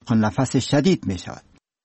ضيق النفس شدید می شود.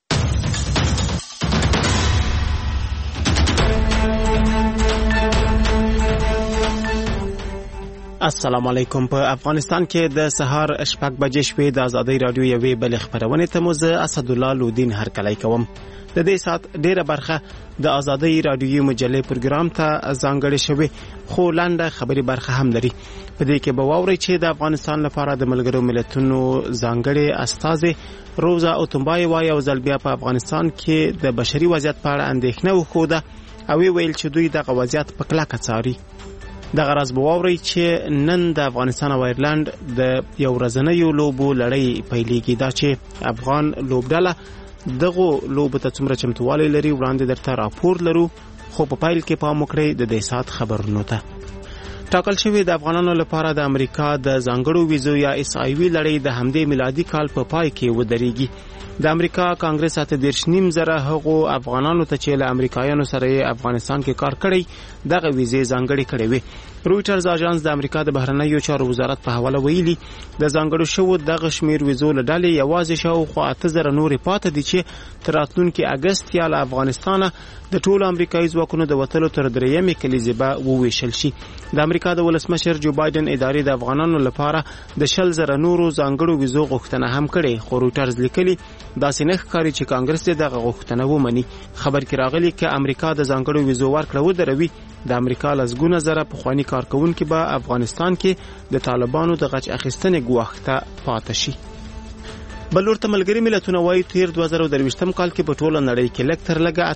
السلام علیکم. په افغانستان کې د سهار 6 بجې شوې د ازادۍ رادیو یوې بلې خبرونې ته زه اسدالله لودین هرکلی کوم. د دې سات ډیره برخه د ازادۍ رادیوي مجلې پروګرام ته ځانګړې شوې، خو لنډه خبري برخه هم لري. په دې کې به واورئ چې د افغانستان لپاره د ملګرو ملتونو ځانګړې استازي روزا اوتمبای وایي او ځل بیا په افغانستان کې د بشري وضعیت په اړه اندېښنه وښوده او ویل چې دوی دغه وضعیت په کلکه څاري. دغه راز به واورئ چې نن د افغانستان او ایرلند د یو ورځنیو لوبو لړۍ پیلېږي. دا چې افغان لوبډله دغه لوبو ته څومره چمتووالی لري وړاندې درته راپور لرو، خو په پیل کې پام وکړئ د دې سات خبرونو ته. ټاکل شوی د افغانانو لپاره د امریکا د ځانګړو ویزو یا اس آی وی لړۍ د همدې میلادي کال په پای کې ودرېږي. د امریکا کانګرس 8.9 هغو افغانانو ته چې له امریکایانو سره افغانستان کې کار کړی دغه ویزې ځانګړې کړې وي. رویټرز اژانس د امریکا د بهرنیو چارو وزارت په حواله ویلي د ځانګړو شوو دغه شمیر ویزو له ډلې یوازې شاوخوا 8000 نورې پاتې دي چې تر راتلونکي اګست یا له افغانستانه د ټولو امریکایي ځواکونو د وتلو تر درېیمې کلیزې به وویشل شي. د امریکا د ولسمشر جو بایدن ادارې د افغانانو لپاره د 10000 نورو ځانګړو ویزو غوښتنه هم کړې، خو رویټرز لیکلي داسې نه ښکاري چې کانګرس دغه غوښتنه ومني. خبر کې راغلی چې امریکا د ځانګړو ویزو ورکړه ودروي، د امریکا لسګونه زره پخواني کارکونکي به افغانستان کې د طالبانو د غچ اخیستنې ګواښ ته پاتې شي. بلور ته ملګري ملتونه وایي تیر 2023 کال کې په ټوله نړۍ کې لږ تر لږه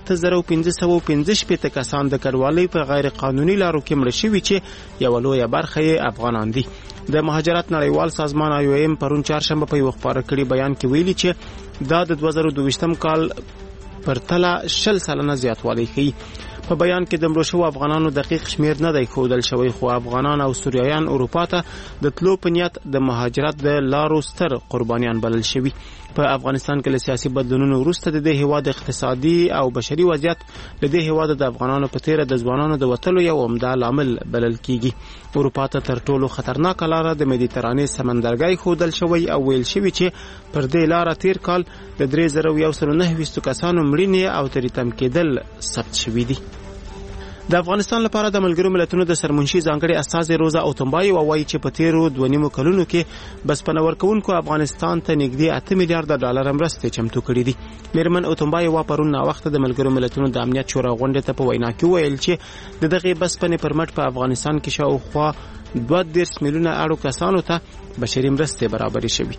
8515 کسان د کډوالۍ په غیر قانوني لارو کې مړه شوي چې یو لویه برخه یې افغانان دي. د مهاجرت نړیوال سازمان IOM پرون چهارشنبه په یو خبري کړي بیان کې ویلي چې دا د 2022 کال پرتله 20% زیاتوالی ښیي. په بیان کې د مړو شوو افغانانو دقیق شمیر نه دی ښودل شوی، خو افغانان او سوریایان اروپا ته د تلو په نیت د مهاجرت د لارو ستر قربانیان بلل شوي. په افغانستان کې له سیاسي بدلونونو وروسته د دې هیواد اقتصادي او بشري وضعیت له دې هیواد د افغانانو په تیره د ځوانانو د وتلو یو عمده لامل بلل کیږي. اروپا ته تر ټولو خطرناک لاره د مدیترانې سمندرګي ښودل شوی او ویل شوی چې پر دې لاره تیر کال د 3199 کسانو مړینې او تریتم کېدل ثبت شوي دي. د افغانستان لپاره د ملګرو ملتونو د سرمنشي ځانګړي استازي روزا اوتمبای وایي چې په تیرو 2.5 کلونو کې بسپنه ورکوونکو افغانستان ته نږدې 8 میلیارډ ډالر مرستې چمتو کړې دي. میرمن اوتمبای پرون وخت د ملګرو ملتونو د امنیت شورا غونډې ته په وینا کې ویل چې د دغه بسپنې پرمټ په افغانستان کې شاوخوا 2.5 میلیونه اړو کسانو ته بشري مرستې برابرې شوي.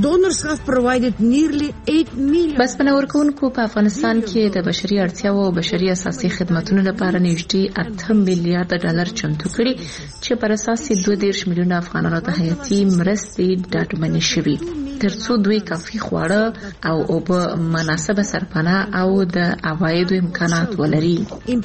بسپنه ورکوونکو په افغانستان کې د بشري اړتیاو او بشري اساسي خدماتو لپاره نږدې 8 میلیارډ ډالر چمتو کړي چې پر اساس 2.5 میلیونه افغانانو ته حیاتي مرستې ډاډمنې شوي ترڅو دوی کافي خواړه او اوبه مناسبه سرپناه او د عوایدو امکانات ولري.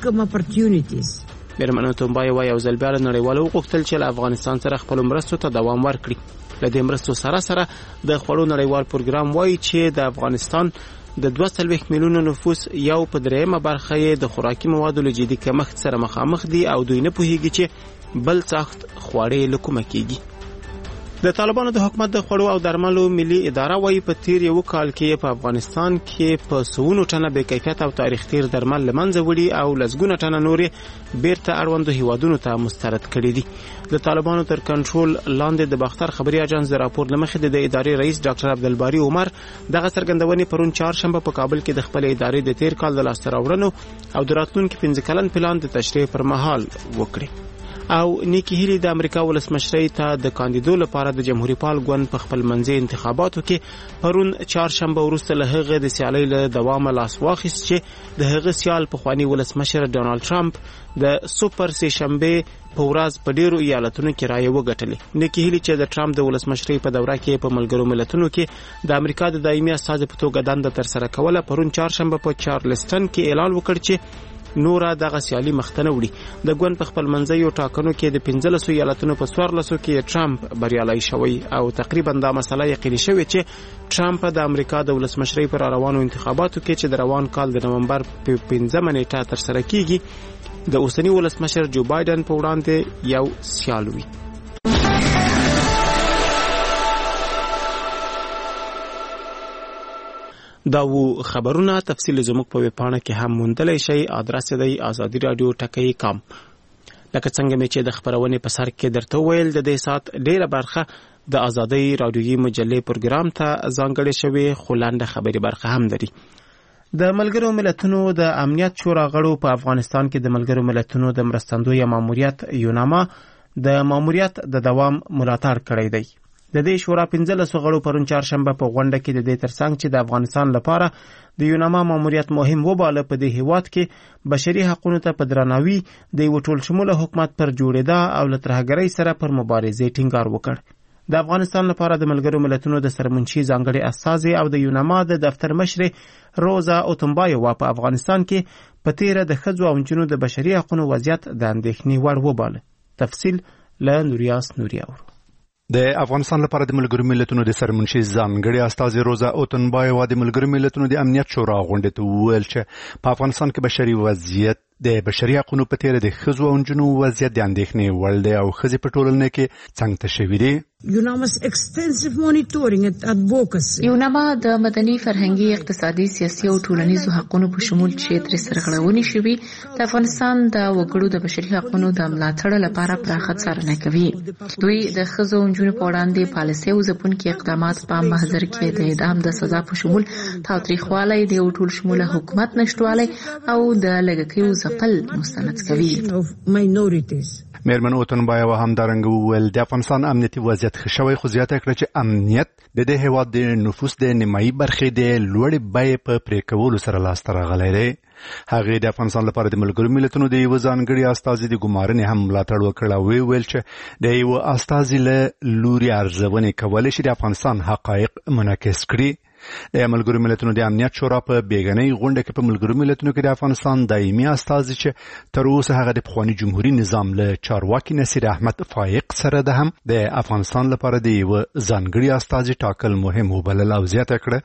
میرمن اوتمبای وایي او ځل بیا له نړیوالو وغوښتل چې له افغانستان سره خپلو مرستو ته دوام ورکړي. له دې مرستو سره سره د خوړو نړیوال پروګرام وایي چې د افغانستان د 2.3 میلیونو نفوس یو په درېیمه برخه یې د خوراکي موادو له جدي کمښت سره مخامخ دي او دوی نه پوهیږي چې بل سخت خواړې له کومه کیږي. د طالبانو د حکومت د خوړو او درملو ملي اداره وایي په تیر یو کال کې په افغانستان کې په 100 ټنه بې کیفیت او تاریخ تیر درمل له منځه وړي او لسګونه ټنه نورې بیرته اړوندو هیوادونو ته مسترد کړي دي. د طالبانو تر کنټرول لاندې د باختر خبري اژانس د راپور لمخې د ادارې رئیس ډاکټر عبدالباری عمر دغه څرګندونې پرون چهارشنبه په کابل کې د خپل ادارې د تیر کال د لاسته راوړنو او د راتلونکي 15 کلن پلان د تشریح پر مهال وکړي. او نیکی هیلی د امریکا ولسمشرۍ ته د کاندیدو لپاره د جمهوریت پال ګوند په خپل منځي انتخاباتو کې پرون چهارشنبه وروسته له هغه د سیالۍ له دوامه لاس واخیست چې د هغه سیال پخوانی ولسمشر ډونالد ټرمپ د سوپر سه شنبه په ورځ په ډیرو ایالتونو کې رایه وګټلې. نیکی هیلی چې د ټرمپ د ولسمشرۍ په دوره کې په ملګرو ملتونو کې د امریکا د دایمي استازي په توګه دنده ترسره کوله پرون چهارشنبه په چارلستن کې اعلان وکړ چې نورا دغه سیالي مختنه وړي. د ګوند په خپل منځي ټاکنو کې د 15 ایالتونو په 14 کې ټرمپ بریالي شوی او تقریبا دا مسله یقیني شوی چې ټرمپ د امریکا د ولسمشرۍ پر روانو انتخاباتو کې چې د روان کال د نومبر په 15 نیټه ترسره کیږي د اوسنی ولسمشر جو بایدن په وړاندې یو سیال وي. دا و خبرونه تفصیل زموږ په ویبپاڼه کې هم موندلی شئ. ادرس دی ازادي رادیو ټکی.com. لکه څنګه مې چې د خبرونې په سر کې درته وویل، د دې ساعت ډیره برخه د ازادۍ رادیویي مجلې پروګرام ته ځانګړې شوې، خو لنډه خبري برخه هم لري. د ملګرو ملتونو د امنیت شورا غړو په افغانستان کې د ملګرو ملتونو د مرستندوی ماموریت یوناما د ماموریت د دوام ملاتړ کړی دی. د دې شورا 15 غړو پرون چهارشنبه په غونډه کې د دې ترڅنګ چې د افغانستان لپاره د یوناما ماموریت مهم وباله، په دې هیواد کې بشري حقوقو ته په درناوي د یو ټول شموله حکومت پر جوړېدا او له ترهګرۍ سره پر مبارزې ټینګار وکړ. د افغانستان لپاره د ملګرو ملتونو د سرمنشي ځانګړي استازي او د یوناما د دفتر مشر روزا اوتمبایووا په افغانستان کې په تیره د ښځو او نجونو د بشري حقوقو وضعیت د اندېښنې وړ وباله. تفصیل له نوریاس نوري اورو. د افغانستان لپاره د ملګرو ملتونو د سرمنشي ځانګړي استازي روزا اوتنبایووا د ملګرو ملتونو د امنیت شورا غونډې ته وویل چې په افغانستان کې بشري وضعیت د بشري حقوقو په تیره د ښځو او نجونو وضعیت د اندېښنې وړ دی او ښځې په ټولنه کې څنګ ته شوي دي. یوناما د مدني، فرهنګي، اقتصادي، سیاسي او ټولنیزو حقوقو په شمول چې تر سرغړونې شوي د افغانستان د وګړو د بشري حقوقو د ملاتړ لپاره پراخه څارنه کوي. دوی د ښځو او نجونو په وړاندې پالیسي او ځپونکي اقدامات په محضر کې د اعدام د سزا په شمول تاوتریخوالی، د یو ټول شموله حکومت نشټوالی او د لږکیو ځپل مستند کوي. میرمن اوتنبایووا همدارنګه وویل د افغانستان امنیتي وضعیت ښه شوی، خو زیاته کړه چې امنیت د دې هیواد د نفوس د نیمایي برخې د لوړې بیې په پرې کولو سره لاسته راغلی دی. هغې د افغانستان لپاره د ملګرو ملتونو د یوه ځانګړي استازي د ګمارنې هم ملاتړ وکړ او ویل چې د یوه استازي له لوري ارزونې کولی شي د افغانستان حقایق منعکس کړي. د ملګرو ملتونو د امنیت شورا په بیګنۍ غونډه کې په ملګرو ملتونو کې د افغانستان دایمي استازي چې تر اوسه هغه د پخواني جمهوریت نظام له چارواکي نصیر احمد فایق سره ده هم د افغانستان لپاره د یو ځانګړي استازي ټاکل مهم وبلل او زیاته کړه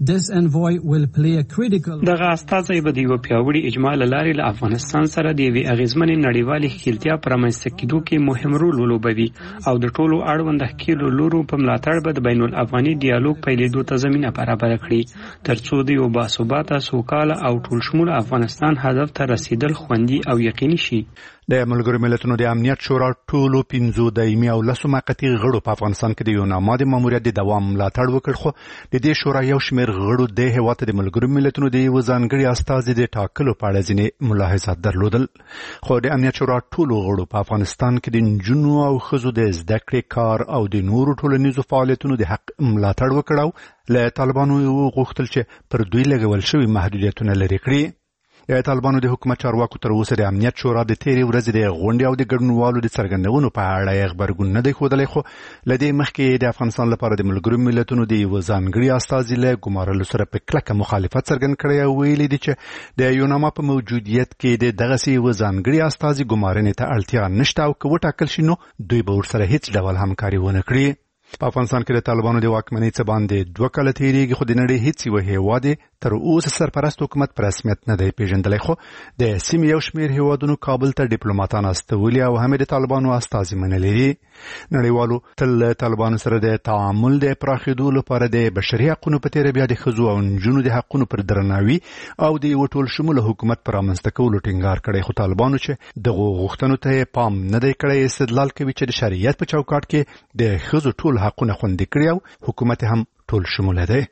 دغه استازی به د یو پیاوړي اجماع لارې له افغانستان سره د یوې اغیزمنې نړیوالې ښکیلتیا پر رامنځته کېدو کې مهم رول ولوبوي او د ټولو اړوند ښکیلو لورو په ملاتړ به د بین الافغاني ډیالوګ پیلېدو ته زمینه برابره کړي، ترڅو د یو باثباته، سوکاله او ټول شموله افغانستان هدف ته رسیدل خوندي او یقیني شي. د ملګرو ملتونو د امنیت شورا ټولو 15 دایمي او 10 موقتي غړو په افغانستان کې د یوناما د ماموریت د دوام ملاتړ وکړ، خو د دې شورا یو شمېر غړو د هیواد د ملګرو ملتونو د یو ځانګړي استازي د ټاکلو په اړه ځینې ملاحظات درلودل. خو د امنیت شورا ټولو غړو په افغانستان کې د نجونو او ښځو د زده کړې، کار او د نورو ټولنیزو فعالیتونو د حق ملاتړ وکړ او له طالبانو غوښتل چې پر دوی لګول شوي محدودیتونه لرې کړي. د طالبانو د حکومت چارواکو تر اوسه د امنیت شورا د تیرې ورځې د غونډې او د ګډونوالو د څرګندونو په اړه خبرګون نه دی ښودلی، خو له دې مخکې د افغانستان لپاره د ملګرو ملتونو د یوه ځانګړي استازي له ګمارلو سره په کلکه مخالفت څرګند کړی او ویلي دي چې د یوناما په موجودیت کې د دغسې یوه ځانګړي استازي ګمارنې ته اړتیا نشته او که وټاکل شي نو دوی به ورسره هیڅ ډول همکاري ونه کړي. په افغانستان کې د طالبانو د واکمنۍ څه باندې 2 کاله تیریږي، خو د نړۍ هیڅ یو هیواد تر اوسه سرپرست حکومت په رسمیت نه دی پیژندلی، خو د سیمې یو شمېر هیوادونو کابل ته ډیپلوماتان استولي او هم د طالبانو استازي منلي دي. نړیوالو تل طالبانو سره د تعامل د پراخېدو لپاره د بشري حقوقو په تیره بیا د ښځو او نجونو د حقوقو پر درناوي او د یو ټول شموله حکومت پر رامنځته کولو ټینګار کړی، خو طالبانو چې دغو غوښتنو ته پام نه دی کړی استدلال کوي چې د شریعت په چوکاټ کې د ښځو ټول حقونه خوندي کړي او حکومت هم ټول شموله دی.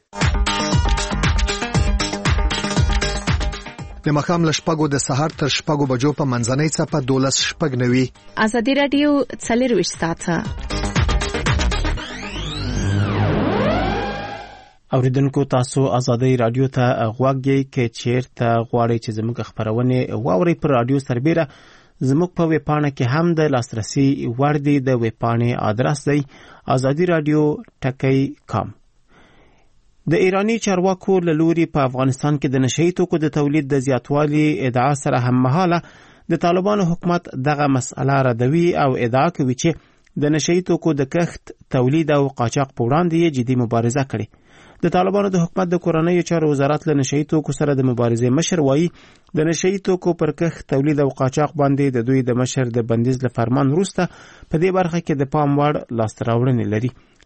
د مخام له شپږو د سهار تر شپږو بجو په منځنۍ څپه 12:09 ازادي رادیو 24 ساعته. اوریدونکو تاسو ازادي رادیو ته غوږ یې کې چیرته غواړئ چې زموږ خبرونه واورئ پر رادیو سربېره زموږ په ویبپاڼه کې هم د لاسرسي وړ دی. د ویبپاڼې آدرس دی azadiradio.com. د ایرانی چارواکو له لوري په افغانستان کې د نشئی توکو د تولید د زیاتوالي ادعا سره هم مهاله د طالبانو حکومت دغه مسأله ردوي او ادعا کوي چې د نشئی توکو د کښت، تولید او قاچاق په وړاندې جدي مبارزه کړې. د طالبانو د حکومت د کورنیو چارو وزارت له نشئی توکو سره د مبارزې مشر وایي د نشئی توکو پر کښت، تولید او قاچاق باندې د دوی د مشر د بندیز له فرمان وروسته په دې برخه کې د پام وړ لاسته راوړنې لري.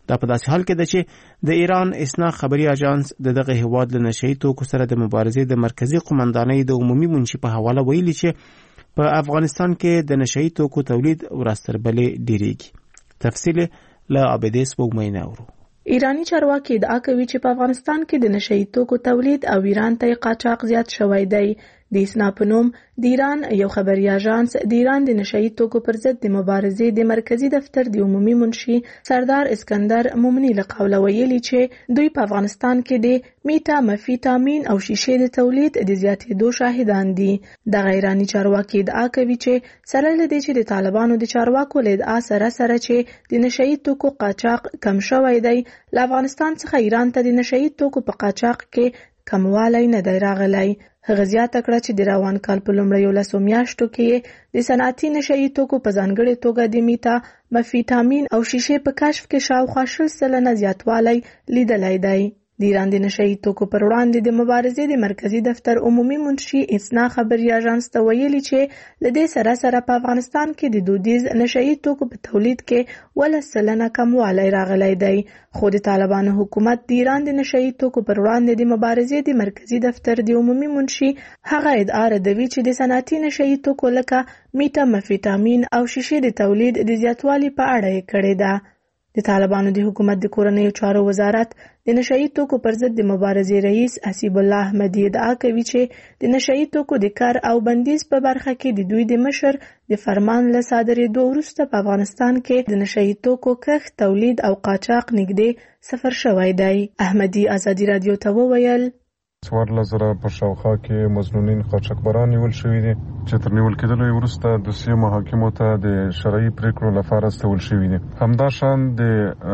دا په داسې حال کې ده چې د ایران اسنا خبري اژانس دغه هیواد له نشئی توکو سره د مبارزې د مرکزی قومندانۍ د عمومي منشي په حواله ویلي چې په افغانستان کې د نشئی توکو تولید ورستربلې ډیریږي. تفصیل له عبدیس بومینه اورو. ایرانی چارواکي ادعا کوي چې په افغانستان کې د نشئی توکو تولید او ایران ته قاچاق زیات شوی دی. د اسنا په نوم د ایران یو خبري اژانس د ایران د نشئی توکو پر ضد د مبارزې د مرکزی دفتر د عمومي منشي سردار اسکندر مومنی له قوله ویلي چې دوی په افغانستان کې د میتا مفیتامین او شیشې د تولید د زیاتېدو شاهدان دي. د ایرانی چارواکي ادعا کوي چې سره له دې چې د طالبانو د چارواکو له ادعا سره چې د نشئی توکو قاچاق کم شوی دی، له افغانستان څخه ایران ته د نشئی توکو په قاچاق کې کموالی نه دی راغلی. هغه زیاته کړه چې د روان کال په لومړیو 10 میاشتو کې د صنعتي نشئی توکو په ځانګړې توګه د میتا مفیتامین او شیشې په کشف کې شاوخوا 60% زیاتوالی لیدلی دی. د ایران د نشئی توکو پر وړاندې د مبارزې د مرکزی دفتر عمومي منشي اسنا خبري اژانس ته ویلي چې له دې سره سره په افغانستان کې د دودیز نشئی توکو په تولید کې 10% کموالی راغلی دی. خو د طالبانو حکومت د ایران د نشئی توکو پر وړاندې د مبارزې د مرکزی دفتر د عمومي منشي هغه ادعا ردوي چې د صنعتي نشئی توکو لکه میتا مفیتامین او شیشې د تولید د زیاتوالي په اړه یې کړې ده. د طالبانو د حکومت د کورنیو چارو وزارت د نشئی توکو پر ضد د مبارزې رئیس حسیب الله احمدی ادعا کوي چې د نشئی توکو د کار او بندیز په برخه کې د دوی د مشر د فرمان له صادرېدو وروسته په افغانستان کې د نشئی توکو کښت، تولید او قاچاق نږدې صفر شوی دی. احمدی ازادي رادیو ته وویل 14,000 په شاوخوا کې مظنونین قاچاقبران نیول شوي دي چې تر نیول کېدلو وروسته دوسیه محاکمو ته د شرعي پریکړو لپاره استول شوي دي. همداشان د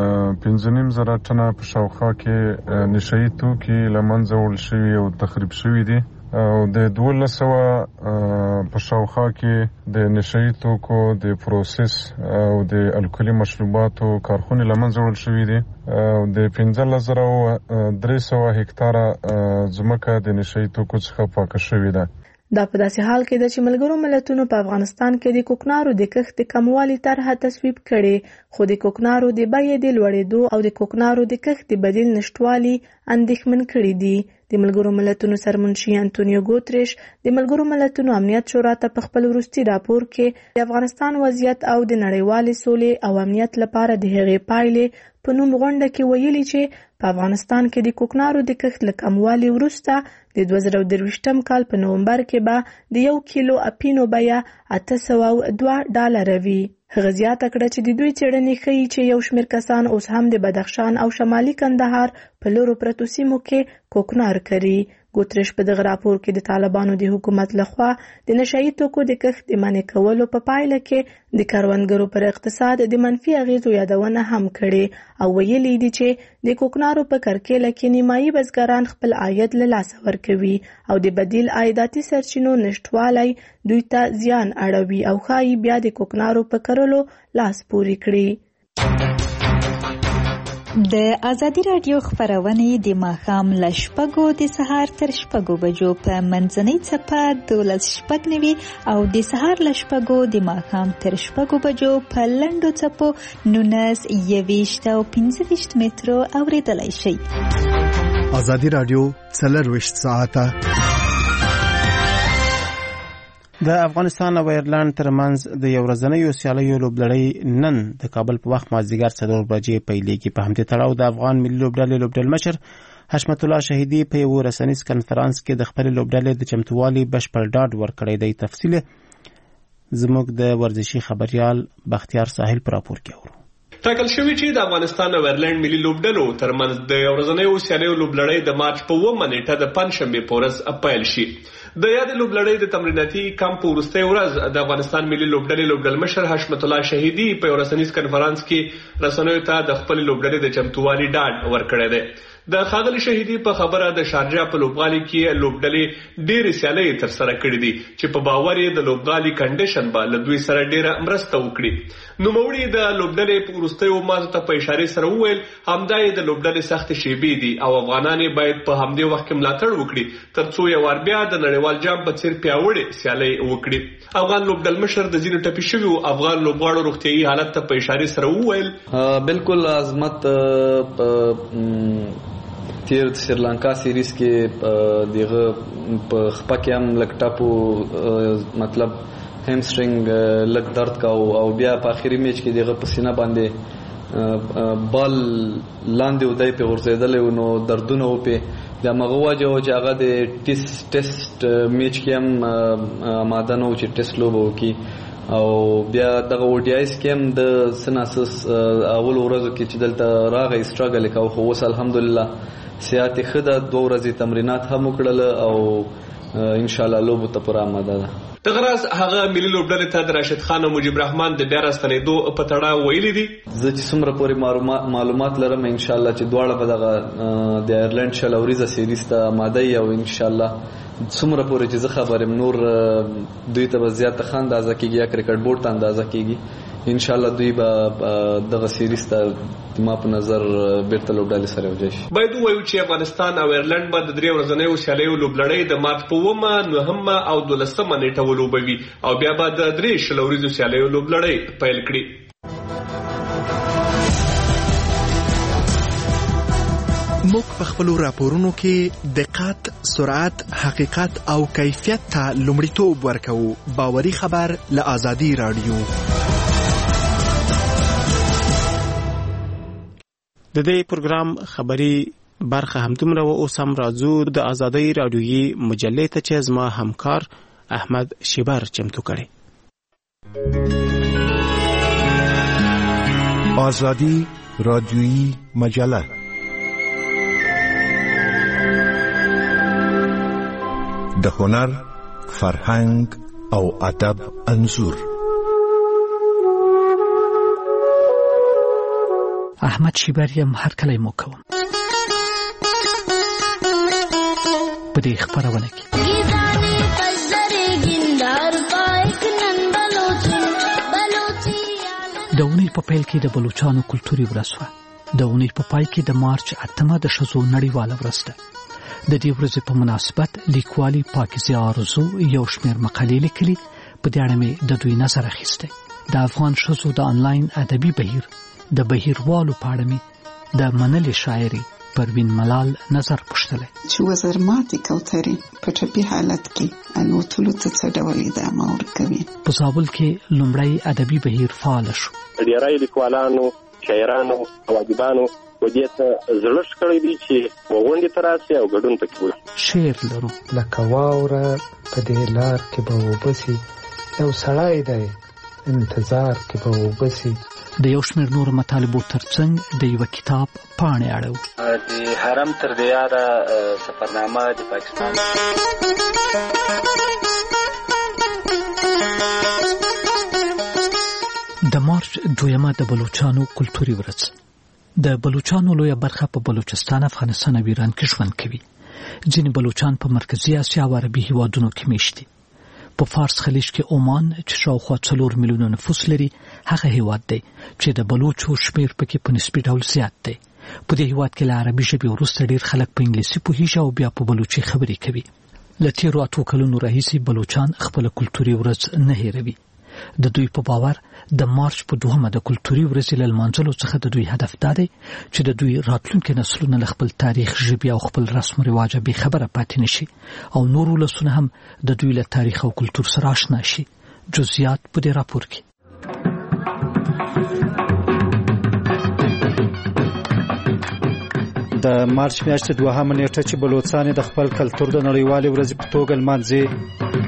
15,000 ټنه په شاوخوا کې نشئی توکي له منځه وړل شوي او تخریب شوي دي او د 1200 په شاوخوا کې د نشئی توکو د پروسس او د الکولي مشروباتو کارخونې له منځه وړل شوي دي او د 15,300 هکتاره ځمکه د نشئی توکو څخه پاکه شوې ده. دا په داسې حال کې ده چې ملګرو ملتونو په افغانستان کې د کوکنارو د کښت د کموالي طرحه تصویب کړي، خو د کوکنارو د بیې د لوړېدو او د کوکنارو د کښت د بدیل نشټوالي اندېښمن کړي دي. د ملګرو ملتونو سرمنشي انټونیو ګوتریش د ملګرو ملتونو امنیت شورا ته په خپل وروستي راپور کې د افغانستان وضعیت او د نړیوالې سولې او امنیت لپاره د هغې پایلې په نوم غونډه کې ویلي چې په افغانستان کې د کوکنارو د کښت له کموالي وروسته د 2023 کال په نومبر کې به د 1 کیلو اپینو بیه $802 وي. هغه زیاته کړه چې د دوی څېړنې ښیي چې یو شمېر کسان اوس هم د بدخشان او شمالي کندهار په لورو پرتو سیمو کې کوکنار کري. ګوتریش په دغه راپور کې د طالبانو د حکومت لخوا د نشئی توکو د کښت د منع کولو په پایله کې د کروندګرو پر اقتصاد د منفي اغیزو یادونه هم کړې او ویلي دي چې د کوکنارو په کرکیله کې نیمایي بزګران خپل عاید له لاسه ورکوي او د بدیل عایداتي سرچینو نشټوالی دوی ته زیان اړوي او ښایي بیا د کوکنارو په کرلو لاس پورې کړي. د ازادي رادیو خبرونه د ماښام له 6 د سهار تر 6 بجو په منځنۍ څپه 12:09 او د سهار له 6 د ماښام تر 6 بجو په لنډو څپو 19:20 او 15 مترو اوریدلای شئ. ازادي رادیو 24 ساعته د افغانستان او ایرلند ترمنځ د یو ورځنیو سیالیو لوبلړۍ نن د کابل په وخت مازدیګر 4 بجې پیلېږي. په همدې تړاو د افغان ملي لوبډلې لوبډل مشر حشمت الله شهیدي په یو رسنیز کنفرانس کې د خپل لوبډلې د چمتووالي بشپړ ډاډ ورکړی دی. تفصیل زموږ د ورزشي خبريال بختیار ساحل پر راپور کې اورو. ټاکل شوی چې د افغانستان او ایرلند ملي لوبډلو ترمنځ د ورځنیو سیالیو لوبلړۍ د مارچ په 9 نیټه د پنځشنبه په ورځ پیل شي. د یاد لوبلړۍ د تمریناتي کمپ وروستۍ ورځ د افغانستان ملي لوبډلې لوبډل مشر حشمت الله شهیدي په رسنیز کنفرانس کې رسنیو ته د خپل لوبډلې د چمتووالي ډاډ ورکړی دی. د ښاغلي شهیدي په خبره د شارجه په لوبغالي کې لوبډلې ډېرې سیالۍ ترسره کړې دي چې په باور یې د لوبغالي کنډیشن به له دوی سره ډېره مرسته وکړي. نوموړي د لوبډلې په وروستیو مازو ته په اشارې سره وویل همدا یې د لوبډلې سختې شیبې دي او افغانان باید په همدې وخت کې ملاتړ وکړي ترڅو یو وار بیا د نړیوال جام په څیر پیاوړې سیالۍ وکړي. افغان لوبډل مشر د ځینو ټپي شویو افغان لوبغاړو روغتیايي حالت ته په اشارې سره وویل بالکل عظمت تیر سریلانکا سیریز کې دغه په خپکه هم لکټاپو مطلب همسترینګ لک درد کا او بیا په اخیری میچ کې دغه پسینه باندې بال لاندې ودای په ورزیدل نو دردونه و په د مغواجه او چې هغه د ټیسټ میچ کې هم آماده نو چې ټیسټ لوبو کې او بیا دغه وډیایس کې هم د سناسس اول ورځو کې چې دلته راغی سټراګل وکاو خو اوس الحمدلله صحت خده 2 ورځې تمرینات هم وکړل او ان شاء الله لوبو ته پر آماده ده. دغه راز هغه ملي لوبډلې ته د راشد خان او مجيب رحمان د بیا راستنېدو په تړاو ویلي دي زه چې څومره پورې معلومات لرم ان شاء الله چې دواړه به دغه د ایرلند شل اوریزه سیریز ته آماده یو ان شاء الله څومره پورې چې زه خبرم نور دوی ته زیات ښه اندازه کیږي یا کرکټ بورډ ته اندازه کیږي ان شاء الله دوی به دغه سیریز ته ما په نظر بیرته لوبډلې سره وځي. باید وایو چې افغانستان او ایرلند به د 3 ورځنیو سیالیو لوبلړۍ د مارچ په 9 او 12 نیټه ولوبوي او بیا به د 3 شل ورځو سیالیو لوبلړۍ پیل کړي. موږ په خپل راپورونو کې دقت، سرعت، حقیقت او کیفیت ته لومړیتوب ورکوو. باوري خبر له آزادي رادیو. د دې پروګرام خبري برخه هم دومره و اوس هم راځو د آزادي رادیویي مجلې ته چې زما همکار احمد شیبر چمتو کړي. آزادي رادیویی مجله د هنر، فرهنګ او ادب انځور. احمد شیبر یم هر کله مو کوم په دې خبرونه کې د اونۍ په پیل کې د بلوچستان کلتوري ورځ و. د اونۍ په پای کې د مارچ 8 د ښځو نړیواله ورځ ده. د دې ورځې په مناسبت لیکوالي پاکیزه آرزو یو شمېر مقالې لیکلي. په دې اړه مې د دوی نظر اخیسته. د افغان ښځو د انلاین ادبي بهیر د بهیروالو په اړه مې د منلې شاعري پروین ملال نظر پوښتلی چې وزرماتي کوترې په ټپي حالت کې الوتلو ته څه ډول ادامه ورکوي. په زابل کې لومړی ادبي بهیر فعال شو. ډېری لیکوالانو، شاعرانو او ادیبانو ودې ته زړښت کړی دی چې غونډې ته راسي او ګډون پکې وکړي. شعر لرو لکه واوره په دې لار کې به وبسي، یو سړی دی انتظار کې به وبسي. د یو شمېر نور مطالبو ترڅنګ د یو کتاب پاڼې اړو. د حرم تر دیاره سفرنامه د پاکستان. د مارچ 2 د بلوچستان کلتوري ورځ. د بلوچستان لویه برخه په بلوچستان، افغانستان او ایران کې ژوند کوي. ځینې بلوچستان په مرکزي اسیا او عربي هیوادونو کې میشتي. په فارس خلیج کې عمان چې شاوخوا 4 میلیونه نفوس لري، هغه هیواد دی چې د بلوچو شمیر پکې په نسبي ډول زیات دی. په دې هیواد کې له عربي ژبې وروسته ډیر خلک په انګلیسي پوهیږي او بیا په بلوچي خبرې کوي. له تیرو 8 کلونو راهیسې بلوچستان خپل کلتوري ورځ نه هېروي. د دوی په باور د مارچ په 2 د کلتوري ورځې له لمانځلو څخه د دوی هدف دا دی چې د دوی راتلونکي نسلونه له خپل تاریخ، ژبې او خپل رسم و رواج به خبره پاتې نشي او نور ولسونه هم د دوی له تاریخ او کلتور سره آشنا شي. جزئیات په دې راپور کې. د مارچ میاشتې 2 نیټه چې بلوچستان د خپل کلتور د نړیوالې ورځې په توګه لمانځي.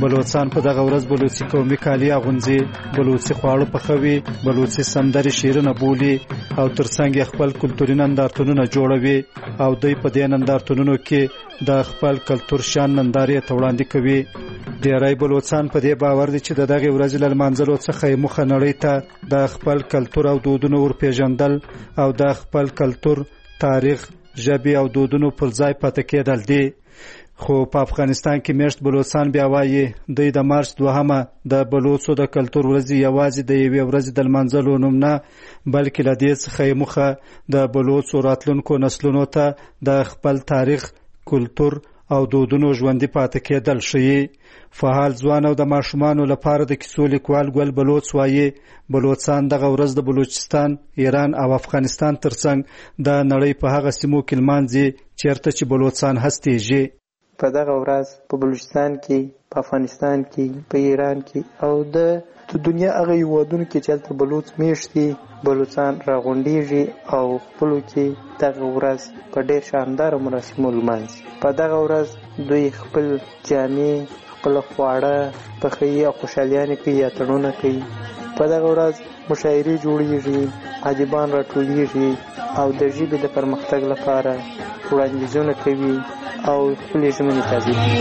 بلوچستان په دغه ورځ بلوچي قومي کالي اغوندي، بلوچي خواړه پخوي، بلوچي سندري شعرونه بولي او ترڅنګ خپل کلتوري نندارتونونه جوړوي او دوی په دې نندارتونونو کې د خپل کلتور شان نندارې ته وړاندې کوي. ډیری بلوچستان په دې باور دي چې دغه ورځ له لمانځلو څخه مخه نړۍ ته د خپل کلتور او دودونو ورپېژندل او د خپل کلتور، تاریخ، ژبې او دودونو پر ځای پاتې کېدل دي. خو په افغانستان کې میشت بلوچستان بیا وایي دوی د مارچ 2 د بلوچو د کلتور ورځ یوازې د یوې ورځې د لمانځلو نوم نه، بلکې له دې څخه مخه د بلوچو راتلونکو نسلونو ته د خپل تاریخ، کلتور او دودونو ژوندي پاتې کېدل ښیي. فعال ځوان او د ماشومانو لپاره د کیسو لیکوال ګل بلوچ وایي بلوچستان دغه ورځ د بلوچستان، ایران او افغانستان ترڅنګ د نړۍ په هغه سیمو کې لمانځي چیرته چې بلوچستان هستېږي. په دغه ورځ په بلوچستان کې، په افغانستان کې، په ایران کې او د دنیا هغه هیوادونو کې چې هلته بلوچ میشت دي بلوچستان راغونډېږي او خپلو کې دغه ورځ په ډېر شانداره مراسمو لمانځي. په دغه ورځ دوی خپل جامې، خپل خواړه پخوي او خوشحالیانې کوي یا تړونه کوي. په دغه ورځ مشاعرې جوړېږي، ادیبان راټولېږي او د ژبې د پرمختګ لپاره وړاندیزونه کوي او خپلې ژمنې تازه کوي.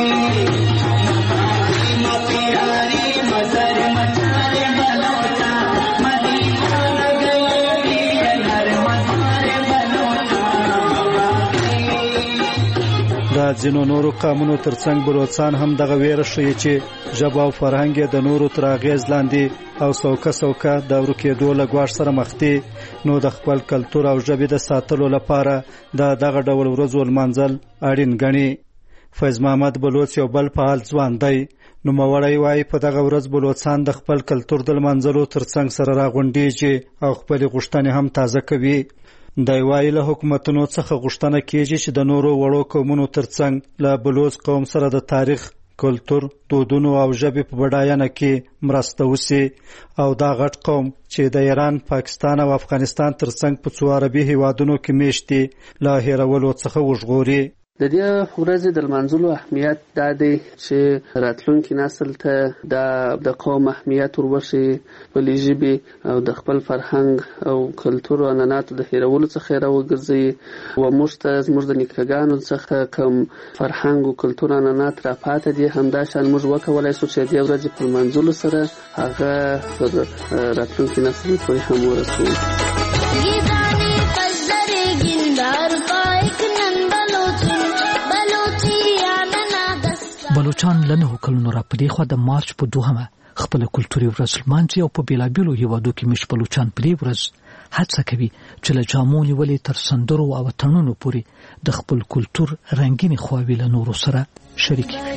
د ځینو نورو قومونو ترڅنګ بلوچستان هم دغه ویره ښیي چې ژبه او فرهنګ یې د نورو تر اغېز لاندې او څوکه د ورکېدو له ګواښ سره مخ دي. نو د خپل کلتور او ژبې د ساتلو لپاره د دغه ډول ورځو لمانځل اړین ګڼي. فیض محمد بلوچ یو بل فعال ځوان دی. نوموړی وایي په دغه ورځ بلوچستان د خپل کلتور د لمانځلو ترڅنګ سره راغونډېږي او خپلې غوښتنې هم تازه کوي. دی وایي له حکومتونو څخه غوښتنه کېږي چې د نورو وړو قومونو ترڅنګ له بلوچ قوم سره د تاریخ، کلتور، دودونو او ژبې په بډاینه کې مرسته وشي او دا غټ قوم چې د ایران، پاکستان او افغانستان ترڅنګ په څو عربي هیوادونو کې میشت دي له هېرولو څخه وژغوري. د دې ورځې د لمانځلو اهمیت دا دی چې راتلونکي نسل ته د قوم اهمیت وربښي، خپلې ژبې او د خپل فرهنګ او کلتور او عنعناتو د هېرولو څخه راوګرځوي او موږ ته زموږ د نیکهګانو څخه کوم فرهنګ او کلتور عنعنات راپاتې دي همداشان موږ وکولی شو چې دې ورځې په لمانځلو سره هغه پر راتلونکي نسل پورې هم ورسوو. بلوچان له 9 کلونو راپدې خوا د مارچ په 2 خپل کلتوري ورځ لمانځي او په بیلابیلو هیوادو کې مش بلوچان په دې ورځ هڅه کوي چې له جامو نیولې تر سندرو او تړونونو پورې د خپل کلتور رنگینې خواوې له نورو سره شریک کړي.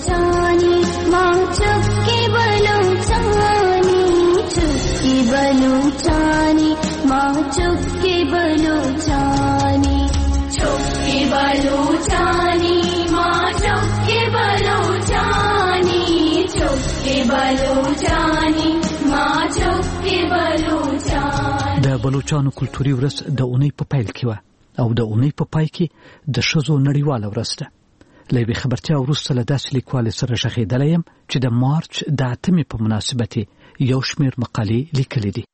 د بلوچانو کلتوري ورځ د اونۍ په پیل کې و او د اونۍ په پای کې د ښځو نړیواله ورځ ده. له یوې خبرتیا وروسته له داسې لیکوالې سره غږېدلی یم چې د مارچ د 8 په مناسبت یو شمېر مقالې لیکلې دي.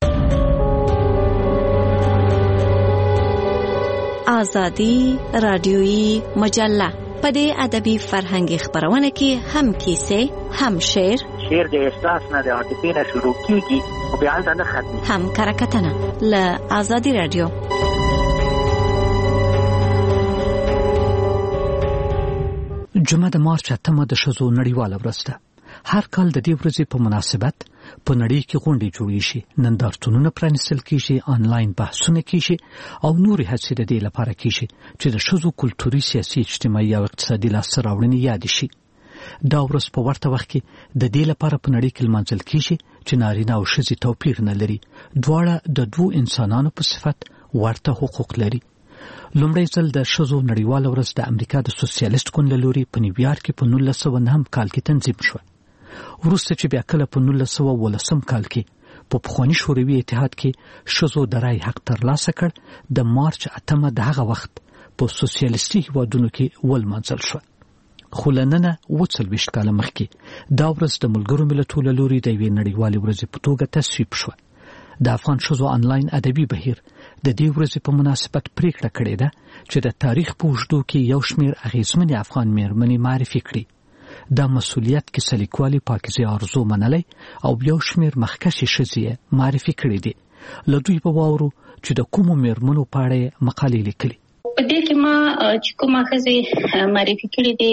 آزادي رادیویي مجله په دې ادبي فرهنګي خبرونه کې هم کیسې، هم شعر د احساس نه د عاطفې نه شروع کیږي او بیا هلته نه ختمي، هم کرکټنه له آزادي رادیو. جمعه د مارچ 8 د ښځو نړیواله ورځ ده. هر کال د دې ورځې په مناسبت په نړۍ کې غونډې جوړېږي، نندارتونونه پرانیستل کېږي، آنلاین بحثونه کېږي او نورې هڅې د دې لپاره کېږي چې د ښځو کلتوري، سیاسي، اجتماعي او اقتصادي لاسته راوړنې یادې شي. دا ورځ په ورته وخت کې د دې لپاره په نړۍ کې لمانځل کېږي چې نارینه او ښځې توپیر نه لري، دواړه د دوو انسانانو په صفت ورته حقوق لري. لومړی ځل د ښځو نړیواله ورځ د امریکا د سوسیالیست ګوند له لوري په نیویارک کې په 1909 کال کې تنظیم شوه. وروسته چې بیا کله په 1913 کال کې په پخواني شوروي اتحاد کې ښځو د رای حق ترلاسه کړ، د مارچ 8 د هغه وخت په سوسیالیستي هیوادونو کې ولمانځل شو. خو لننه 40 کاله مخکې دا ورځ د ملګرو ملتونو لوري د یوې نړیوالې ورځې په توګه تصویب شوه. د افغان ښځو انلاین ادبي بهیر د دې ورځې په مناسبت پریکړه کړې ده چې د تاریخ په اوږدو کې یو شمېر اغیزمنې افغان مېرمنې معرفي کړي. دا مسؤلیت کې سلیقوالي پاکیزه آرزو منلې او یو شمېر مخکښې ښځې معرفي کړې دي. له دوی په واورو چې د کومو مېرمنو په اړه مقالې لیکلي. په دې کې ما چې کومه ښځې معرفي کړې دي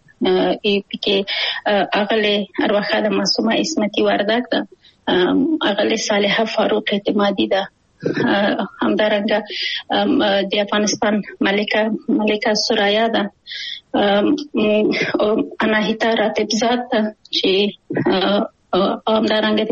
پکې اغله ارواخاله معصومه عصمتي وردک ده، اغله صالحه فاروق اعتمادي ده، همدارنګه د افغانستان ملکه سرایا ده، اناهیتا راتبزاد ده چې همدارنګه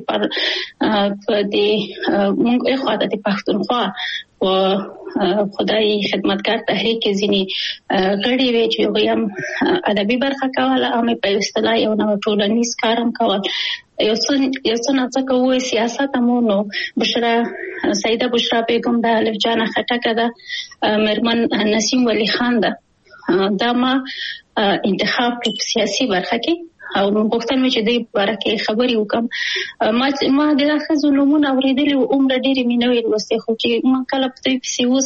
د موږ اخواته د پښتونخوا او خدای خدمتګار تحریک ځینی غړي وی چې غویم ادبي برخه کوله او په اصطلاح یو نو ټولنیز کارم کول یو څه نه کوي سیاست مو نو بشرا سیده بشرا بیگم ده، الف جان خټکه ده، مرمن نسیم ولی خان ده. دا ما انتخاب په سیاسي برخه کې او غوښتل مې چې د برکه خبري وکم. ما د اخذ نمونه اوریدلې او عمر ډېری مینوي لوستي، خو چې ما کله په دې پسې اوس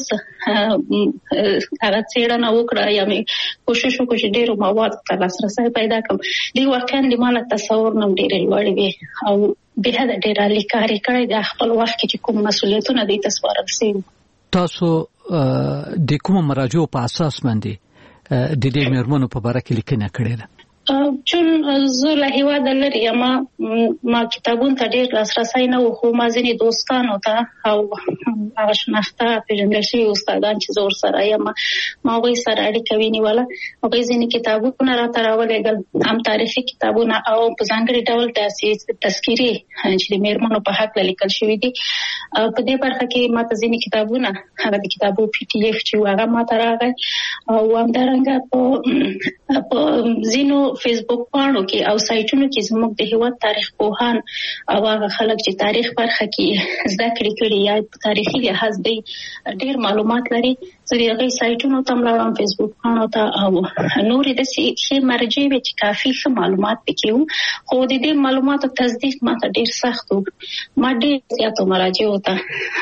هغه څېړنه وکړه یا مې کوشش وکړ چې ډېر مواد ته لاسرسي پیدا کړم. دی واقعا د مال تصور نم ډېر لوړ وي او به دا ډېر لیکاري کړی د خپل وخت کې کوم مسؤلیتونه دي تسوارل سي. تاسو د کوم مراجعو په اساس باندې د دې مېرمنو په اړه کې لیکنه کړې ده؟ چون زه له هیواده لري ما کتابونو ته ډېر لاسرسی نه و، خو ما ځینې دوستانو ته او هغه شناخته پیژندل شوي استادان چې زه ورسره یم ما هغوی سره اړیکه ونیوله. هغوی ځینې کتابونه راته راولېږل، هم تاریخي کتابونه او په ځانګړي ډول داسې تذکیرې چې د مېرمنو په هکله لیکل شوي دي. په دې برخه کې ما ته ځینې کتابونه هغه د کتابو PDF چې هغه ما ته راغی او همدارنګه په ځینو فیسبوک پاڼو کې او سایټونو کې زموږ د هیواد تاریخ پوهان او هغه خلک چې تاریخ برخه کې زده کړې یا په تاریخي لحاظ ډېر معلومات لري، زه د هغوی سایټونو ته ملاړم، فیسبوک پاڼو ته او نورې داسې ښې مرجع وې چې کافي ښه معلومات پکې وو. خو د دې معلوماتو تصدیق ماته ډېر سخت و. ما ډېر زیاتو مراجعو ته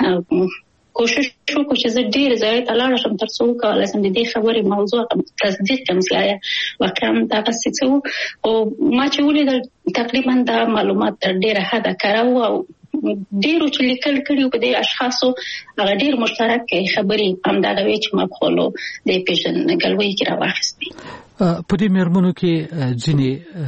کوشش وکړ چې زه ډېر ځای ته لاړ شم تر څو وکولای شم د دې خبرې موضوع تصدیق کړم چې آیا واقعا دغسې څه وو. او ما چې ولیدل تقریبا دا معلومات تر ډېره حده کره وو او ډېرو چې لیکل کړي په دې اشخاصو هغه ډېر مشترک خبرې همدغه وې چې ما په خپلو د پیژندګلوۍ کې راواخیستې. په دې مېرمنو کې ځینې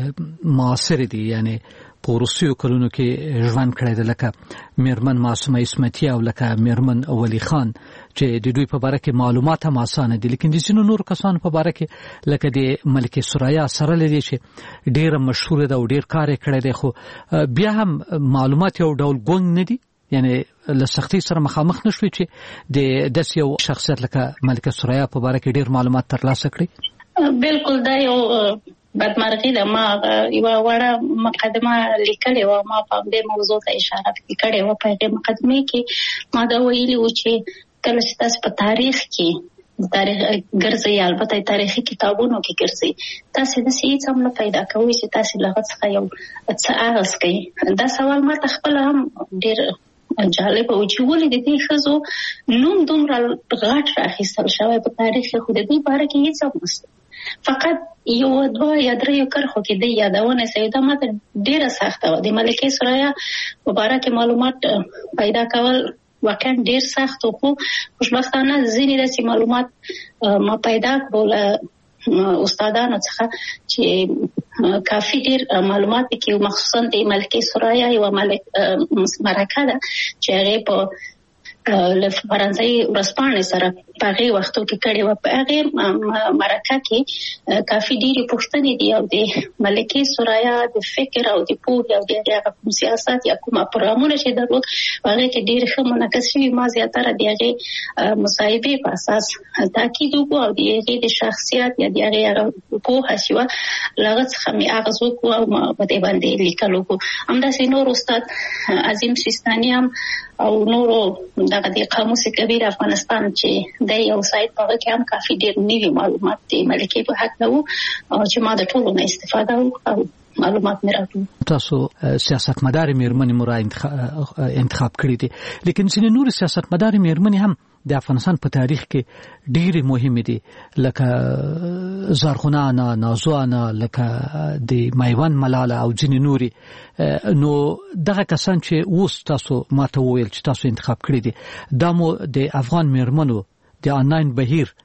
معاصرې دي، یعنې په وروستیو کلونو کې ژوند کړی دی، لکه مېرمن معصومه عصمتي او لکه مېرمن ولی خان چې د دوی په باره کې معلومات هم اسانه دي، لیکن د ځینو نورو کسانو په باره کې لکه د ملکه سرایا سره لدی چې ډېره مشهوره ده او ډېر کار یې کړی دی، خو بیا هم معلومات یو ډول ګونګ نه دي، یعنی له سختۍ سره مخامخ نشوي چې د داسې یو شخصیت لکه ملکه سرایا په باره کې ډېر معلومات ترلاسه کړي. بالکل دا یو بدمرغي ده. ما یوه وړه مقدمه لیکلې وه، ما په همدې موضوع ته اشاره کړې وه. په هغې مقدمې کې ما دا ویلي وو چې کله چې تاسو په تاریخ کې تاریخ ګرځئ، البته تاریخي کتابونو کې ګرځئ، تاسو داسې هېڅ هم نه پیدا کوئ چې تاسو له هغه څخه یو څه اغاز کوئ. دا سوال ما ته خپله هم ډېر جالب او چې ولې د دې ښځو نوم دومره غټ راخیستل شوی په تاریخ کې، خو د دې باره کې هېڅ هم نشته. فقط یو دوه یا دریو کرښو کې د یادونه سوي. دا ماته ډېره سخته وه. د ملکې سرایا په باره کې معلومات پیدا کول واقعا ډېر سخت و، خو خوشبختانه ځینې داسې معلومات ما پیدا کړو له استادانو څخه چې کافي ډېر معلومات پکې وو. مخصوصا د ملکې سرایا یوه مرکه ده چې هغې په له فرانسوي ورځپاڼې سره په هغې وختو کې کړې وه. په هغې مرکه کې کافي ډېرې پوښتنې دي او د ملکې سرایا د فکر او د پوهې او د هغې کوم سیاست یا کوم پروګرامونه چې درلود په هغې کې ډېر ښه منعکس شوي. ما زیاتره د هغې مصاحبې په اساس تاکید وکړو او د هغې د شخصیت یا د هغې پوهه چې وه له هغه څخه مې اغاز وکړو او په دې باندې لیکل وکړو. همداسې نور استاد عظیم سیستاني هم او نورو دغه د قاموس کبیر افغانستان چې د یو سایت په کې هم کافي ډیر نوي معلومات د ملکي په حق وو او چې ما د ټولو نه استفاده وکړم معلومات مې راټول. تاسو سیاستمدار میرمنې مورا انتخاب کړی دي، لیکن ځینې نور سیاستمدار میرمنې هم د افغانستان په تاریخ کې ډېرې مهمې دي، لکه زرغونه انا، نازو انا، لکه د میوند ملاله او ځینې نوري. نو دغه کسان چې اوس تاسو ماته وویل چې تاسو انتخاب کړی دي، دا مو د افغان میرمنو د آنلاین بهیر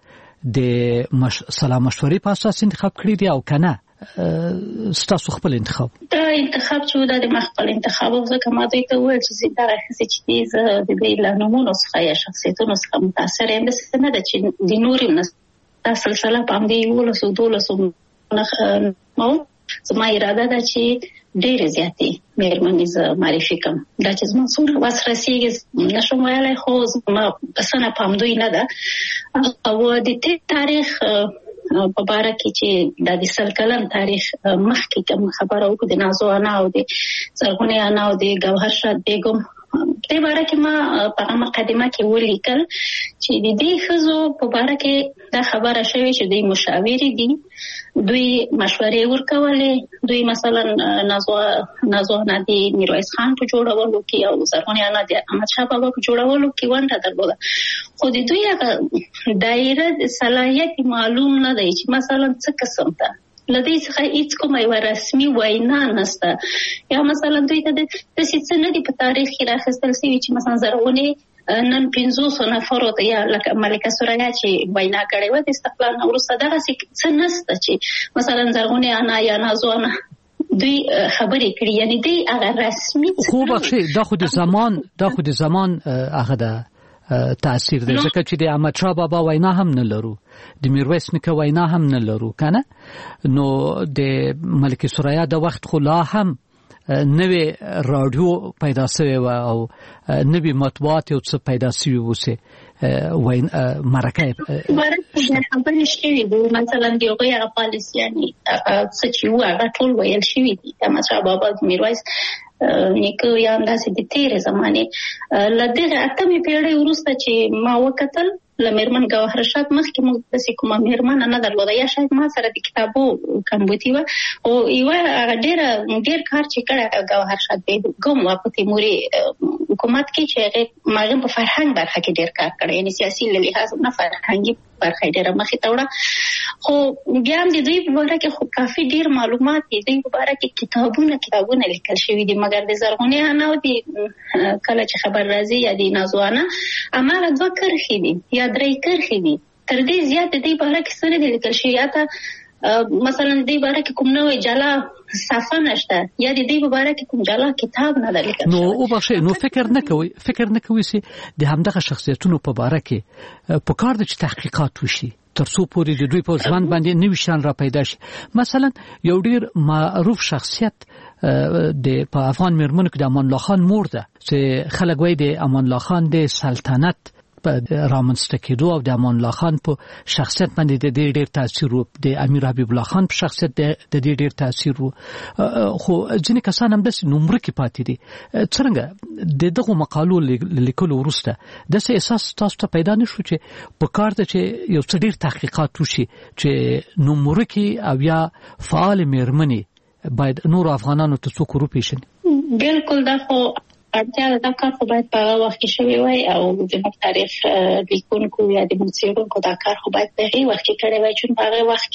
د سلا مشورې په اساس انتخاب کړی دي او کنه ستاسو خپل انتخاب؟ دا انتخاب چې د خپل انتخاب ځکه ما دوی ته وویل چې دا راځي چې زه د دې لانمونو څخه یا شخصیتونو څخه متاثر یم، بس نه ده چې د نوري نه سلسله په همدې 12 نو زما اراده ده چې ډېر زیاتې مېرمنې زه معرفي کړم. دا چې زما څومره وس رسېږي نشم ویلی، خو زما بسنه په همدوی نه ده. او د تاریخ په باره کې چې د سل کلن تاریخ مخکې کوم خبره وکړو د نازو انا او د زرغونې انا او د ګوهر شاد بیګم، په باره کې ما په مقدمه کې ولیکل چې د دې ښځو په باره کې دا خبره شوې چې دوی مشاورې دي، دوی مشورې ورکولې، دوی مثلا نازو انا د میرویس خان په جوړولو کې او زرغونې انا د احمد شاه بابا په جوړولو کې ونډه درلوده، خو د دوی هغه دایره د صلاحیت معلوم نه دی چې مثلا څه قسم ده لدې څخه هیڅ کومه یو رسمي وینا نشته، یا مثلا دوی ته د څه نه دی په تاریخ کې راخستل شوی چې مثلا زرغونې نن 500 نفرو ته یا لکه ملکه سوریا چې وینا کړې و د استقلال نه وروسته دغه څه نشته چې مثلا زرغونې انا یا نازو انا دوی خبرې کړي، یعنی دوی هغه رسمي خو بخښي دا خو د زمان هغه ده تاثیر دی، ځکه چې د احمد شاه بابا وینا هم نه لرو، د میرویس نیکه وینا هم نه لرو کنه. نو د ملکه سوریا د وخت خو لا هم نوې رادیو پیدا شوی و او نوې مطبوعات یو څه پیدا شوی وسه مرکه خبرې شوي دي، مثلا د هغوی پالیسیانې څه چې وو هغه ټول ویل شوي دي، احمد شاه بابا د میرویس نیکه یا همداسې د تېرې زمانې له دغه 8مې پیړۍ وروسته چې ما وکتل له میرمن ګوهر شاد مخکې موږ داسې کومه میرمنه نه درلوده، یا شاید ما سره د کتابو کمبودي وه، او یوه هغه ډېر کار چې کړی ګوهر شاد بیګم وه په تیموري حکومت کې چې هغې په فرهنګ برخه کې ډېر کار کړی، یعنې سیاسي له لحاظ نه فرهنګي برخه یې ډېره مخې ته وړه. خو بیا هم د دوی په باره کې خو کافي ډېر معلومات دي، دوی په باره کې کتابونه لیکل شوي دي، مګر د زرغونې انا او د کله چې خبر راځي یا د نازو انا هماغه 2 کرښې دي یا 3 کرښې دي، تر دې زیات د دې باره کې څه نه دي لیکل شوي، یا ته مثلا د دې باره کې کوم نوې جلا صفحه نشته یا د دې په باره کې کوم جلا کتاب نه دی لیکل. نو وبخښئ، نو فکر نه کوئ چې د همدغه شخصیتونو په باره کې په کار د تحقیقات وشي ترڅو پورې د دوی په ژوند باندې نوي شیان را پیدا شي. مثلا یو ډیر معروف شخصیت د په افغان میرمنو کې د امان الله خان مور ده چې خلک وایي د امان الله خان د سلطنت په رامنځته کېدو او د امان الله خان په شخصیت باندې د دې ډېر تاثیر و، د امیر حبیب الله خان په شخصیت د دې ډېر تاثیر و، خو ځینې کسان هم داسې نومرکې پاتې دي. څرنګه د دغو مقالو لیکلو وروسته داسې احساس تاسو ته پیدا نه شو چې په کار ده چې یو څه ډېر تحقیقات وشي چې نومرکې او یا فعال میرمنې باید نور افغانانو ته څوک وروپېژني؟ بالکل، دا خو اړتیا ده، دا کار خو باید په هغه وخت کې شوی وای او زموږ تاریخ لیکونکو یا د څېړونکو دا کار خو باید په هغې وخت کې کړی وای، چون په هغې وخت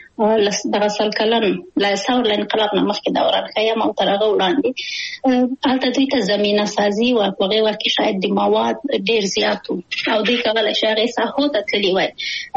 کې دغه سل کلن له ثور انقلاب نه مخکې دوران خیم او تر هغه وړاندې هلته دوی ته زمینه سازي وه، په هغې وخت کې شاید د مواد ډېر زیات و او دوی کولی شي هغې ساحو ته تللي وای،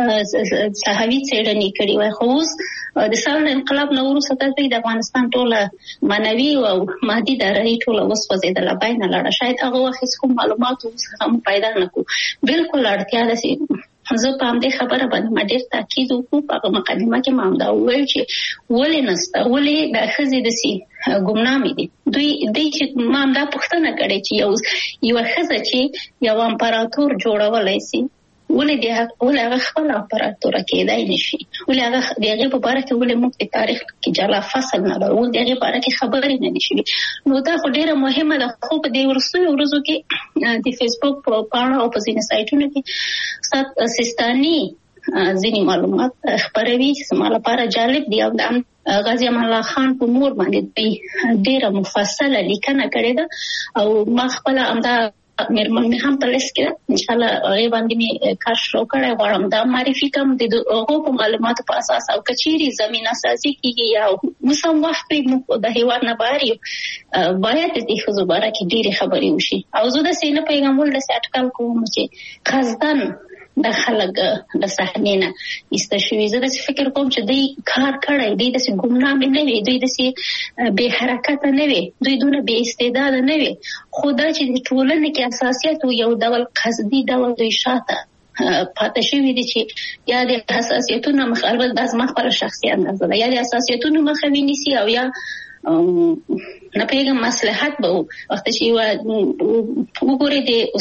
ساحوي څېړنې کړي وای. خو اوس د ثور انقلاب نه وروسته دوی د افغانستان ټوله معنوي او مادي دارایي ټوله وسوځېدله، باید نه لاړه، شاید هغه وخت هېڅ کوم معلومات هم پیدا نه کړو. بالکل اړتیا ده چې زه په همدې خبره باندې ما ډېر تاکید وکړو، په هغه مقدمه کې ما همدا وویل چې ولې نشته، ولې دا ښځې داسې ګمنامې دي. دوی چې ما همدا پوښتنه کړې چې یوه ښځه چې یو امپراتور جوړولی سي ولې هغه خپل امپراتور کېدای نشي، ولې هغه دغه په اړه کې ولې موږ په تاریخ کې جلا فصل نه لرو، دغه په اړه کې خبرې نه نشي. نو دا خو ډیره مهمه ده. خو په دې ورسره ورځو کې د فیسبوک په اړه او په ځینې سایټونو کې استاد سیستاني ځینې معلومات خبروي چې زما لپاره جالب دي. او د غازی امان الله خان په مور باندې ډیره مفصله لیکنه کړې ده او ما خپل امدا مېرمن مې هم په لیست کې ان شاء الله هغه باندې مې کار شروع کړی غواړم دا معرفي کوم د هغو په معلوماتو په اساس او کچيري زمينه سازي کیږي یا مسم وخت په د هیواد نه بهر یو باید د دې خبره کې ډېری خبرې وشي. او زه د سینې پیغامول د اټکل کوم چې خاصدان د خلک د صحنې نه استشوي. زه د فکر کوم چې دوی کار کړی دی، د ګمنامي نه وي، دوی د بے حرکت نه وي، دوی دونه بے استعداد نه وي. خدا چې د ټولنې کې اساسیت یو ډول قصدي ډول دوی شاته پاتې شوی دي چې یا د حساسیتونو مخالفت د ازما خپل شخصي اندازه ده، یا د حساسیتونو مخه ونیسي او یا نه پیغام مصلحت به وخت چې وګوري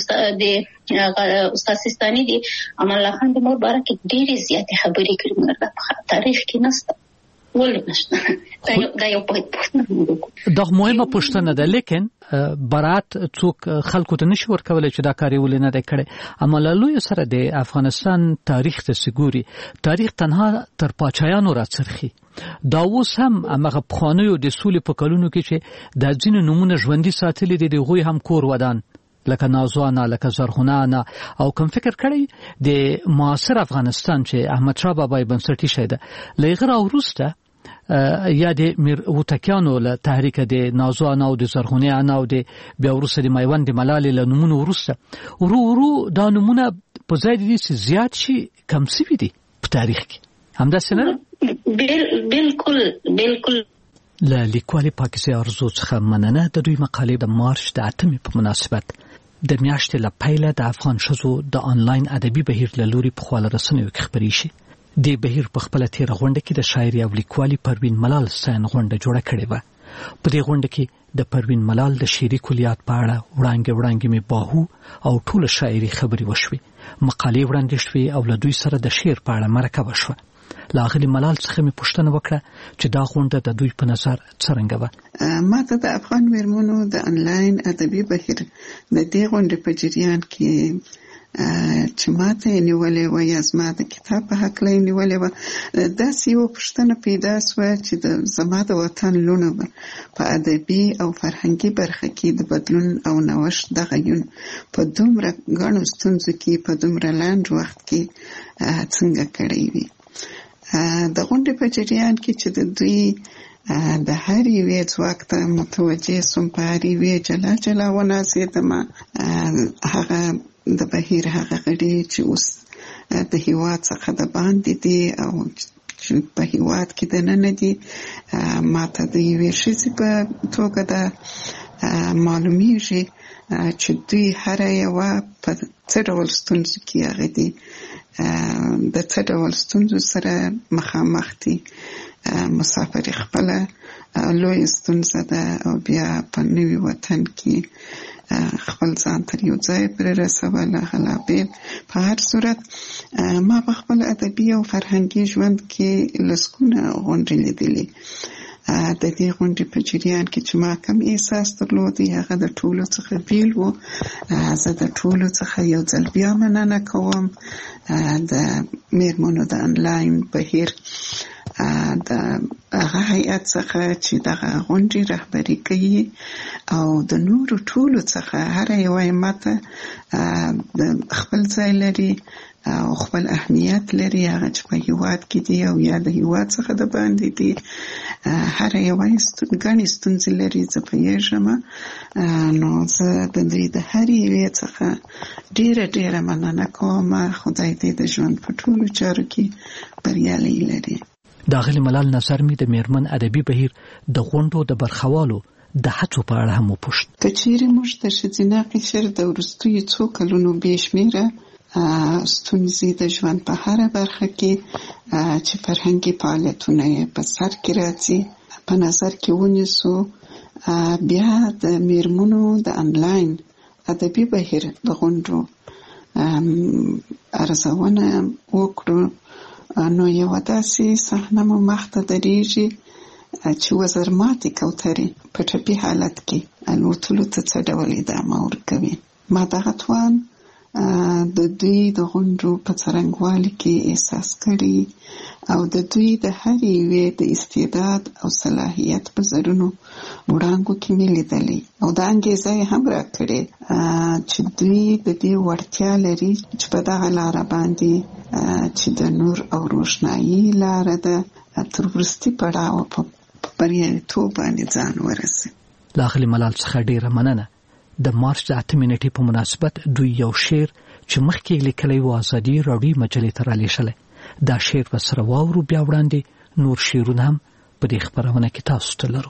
د استاد سیستاني دی امان الله خان د مور باره کې ډېرې زیاتې خبرې کړې ده په تاریخ کې نشته. ولې نشته؟ دا یو پوښتنه دا مهمه پوښتنه ده، لیکن برات څوک خلکو ته نشي ورکولای چې دا کاری ولې نه دی کړی. اما له لوی سره د افغانستان تاریخ ته سګوري، تاریخ تنها تر پاچایانو راڅرخي. دا اوس هم هغه پخوانیو د سولې په کلونو کې چې د ځینو نمونه ژوندي ساتلي دي، دغوی هم کور ودان لکه نازوانه، لکه زرغونانه. او کوم فکر کړی د معاصر افغانستان چې احمد شاه بابا بنسټی شه ده لغړه وروسته یا د وټکیانو له تحریک د نازوانه او د زرغونانه او د بیا وروسته د میوند ملالې له نمونه وروسته ورو دا نمونه په ځای دي چې زیات شي کم سوي دي په تاریخ کې. همداسې نه بالکل له لیکوالې پاکیزه ارزو څخه مننه. د دوی مقالې د مارچ د 8 په مناسبت د میاشتې له پیله د افغان ښځو د آنلاین ادبي بهیر له لوري په خواله رسنیو کې خپرې شي. د بهیر په خپل تیر غونډه کې د شاعري او لیکوالي پروین ملال سین غونډه جوړه کړې و. په دې غونډه کې د پروین ملال د شعري کلیات په اړه وړاندې مې باهو او ټول شاعري خبرې وشوي. مقالې وړاندې شوې او له دوی سره د شعر په اړه مرکه وشوه. لاغلی ملال څخه مې پوښتنه وکړه چې دا غونډه د دوی په نظر څرنګه وه. ما ته د افغان میرمنو د انلاین ادبي بهیر د دې غونډې په جریان کې چې ما ته یې نیولې وه یا زما د کتاب په هکله یې نیولې وه، داسې یوه پوښتنه پیدا سوه چې زما د وطن لوڼو به په ادبي او فرهنګي برخه کې د بدلون او نوښت دغه یون په دومره ګڼو ستونزو کې په دومره لنډ وخت کې څنګه کړی وي. د غونډې په جریان کې چې د دوی د هر یوې ځواک ته متوجه سوم، په هر یوې جلا وناسېدم. هغه د بهیر هغه غړي چې اوس د هیواد څخه د باندې دي او چې په هیواد کې دننه دي، ما ته د یوې ښځې په توګه د معلومیږي چې دوی هر یوه په څه ډول ستونزو کې هغه دي، د څه ډول ستونزو سره مخامخ دي. مسافري خپله لوی ستونزه ده او بیا په نوي وطن کې خپل ځان تر یو ځای پرې رسول. غلابیل په هر صورت ما په خپل ادبي او فرهنګي ژوند کې لسګونه غونډې لیدلې. د دې غونډې په جریان کې چې ما کوم احساس درلودی هغه د ټولو څخه بیل و. زه د ټولو څخه یو ځل بیا مننه کوم د میرمنو د انلاین بهیر د هغه هیئت څخه چې دغه غونډې رهبري کوي او د نورو ټولو څخه هر یوه ماته خپل ځای لري او خپل اهمیت لري، هغه چې په هیواد کې دی او یا د هیواد څخه د باندې دی. هر یوه ګڼې ستونزې لري، زه پوهېږم. نو زه د دوی د هر یوې څخه ډېره مننه کوم. خدای دې د ژوند په ټولو چارو کې بریالی لري. د اغلې ملال نظر می د میرمن ادبي بهیر د غونډو د برخوالو د هڅو په اړه هم وپوښت. که چیرې موږ د ښځینه قشر د وروستیو څو کلونو بې شمېره ستونزې د ژوند په هره برخه کې چې فرهنګي فعالیتونه یې په سر کې راځي په نظر کې ونیسو، بیا د میرمنو د انلاین ادبي بهیر د غونډو ارزونه وکړو، نو یو داسې صحنه مو مخته درېږي چې وزرماتې کوترې په ټپي حالت کې الوتلو ته څه ډول ادامه ورکوي. ما دغه توان د دوی د غونډو په څرنګوالي کې احساس کړي او د دوی د هرې یوې د استعداد او صلاحیت په زرونو وړانګو کې مې لیدلې او دا انګېزه یې هم راکړې چې دوی د دې وړتیا لري چې په دغه لاره باندې چې د نور او روښنایي لاره ده تر وروستي پړاو په بریالیتوب باندې ځان ورسوي. له اغلې ملال څخه ډېره مننه. د مارچ د 8 نیټې په مناسبت دوی یو شعر چې مخکې لیکلی و ازادي راډیو مجلې ته رالیږلی. دا شعر به سره واورو، بیا وړاندې نور شعرونه هم په دې خپرونه کې تاسو ته لرو.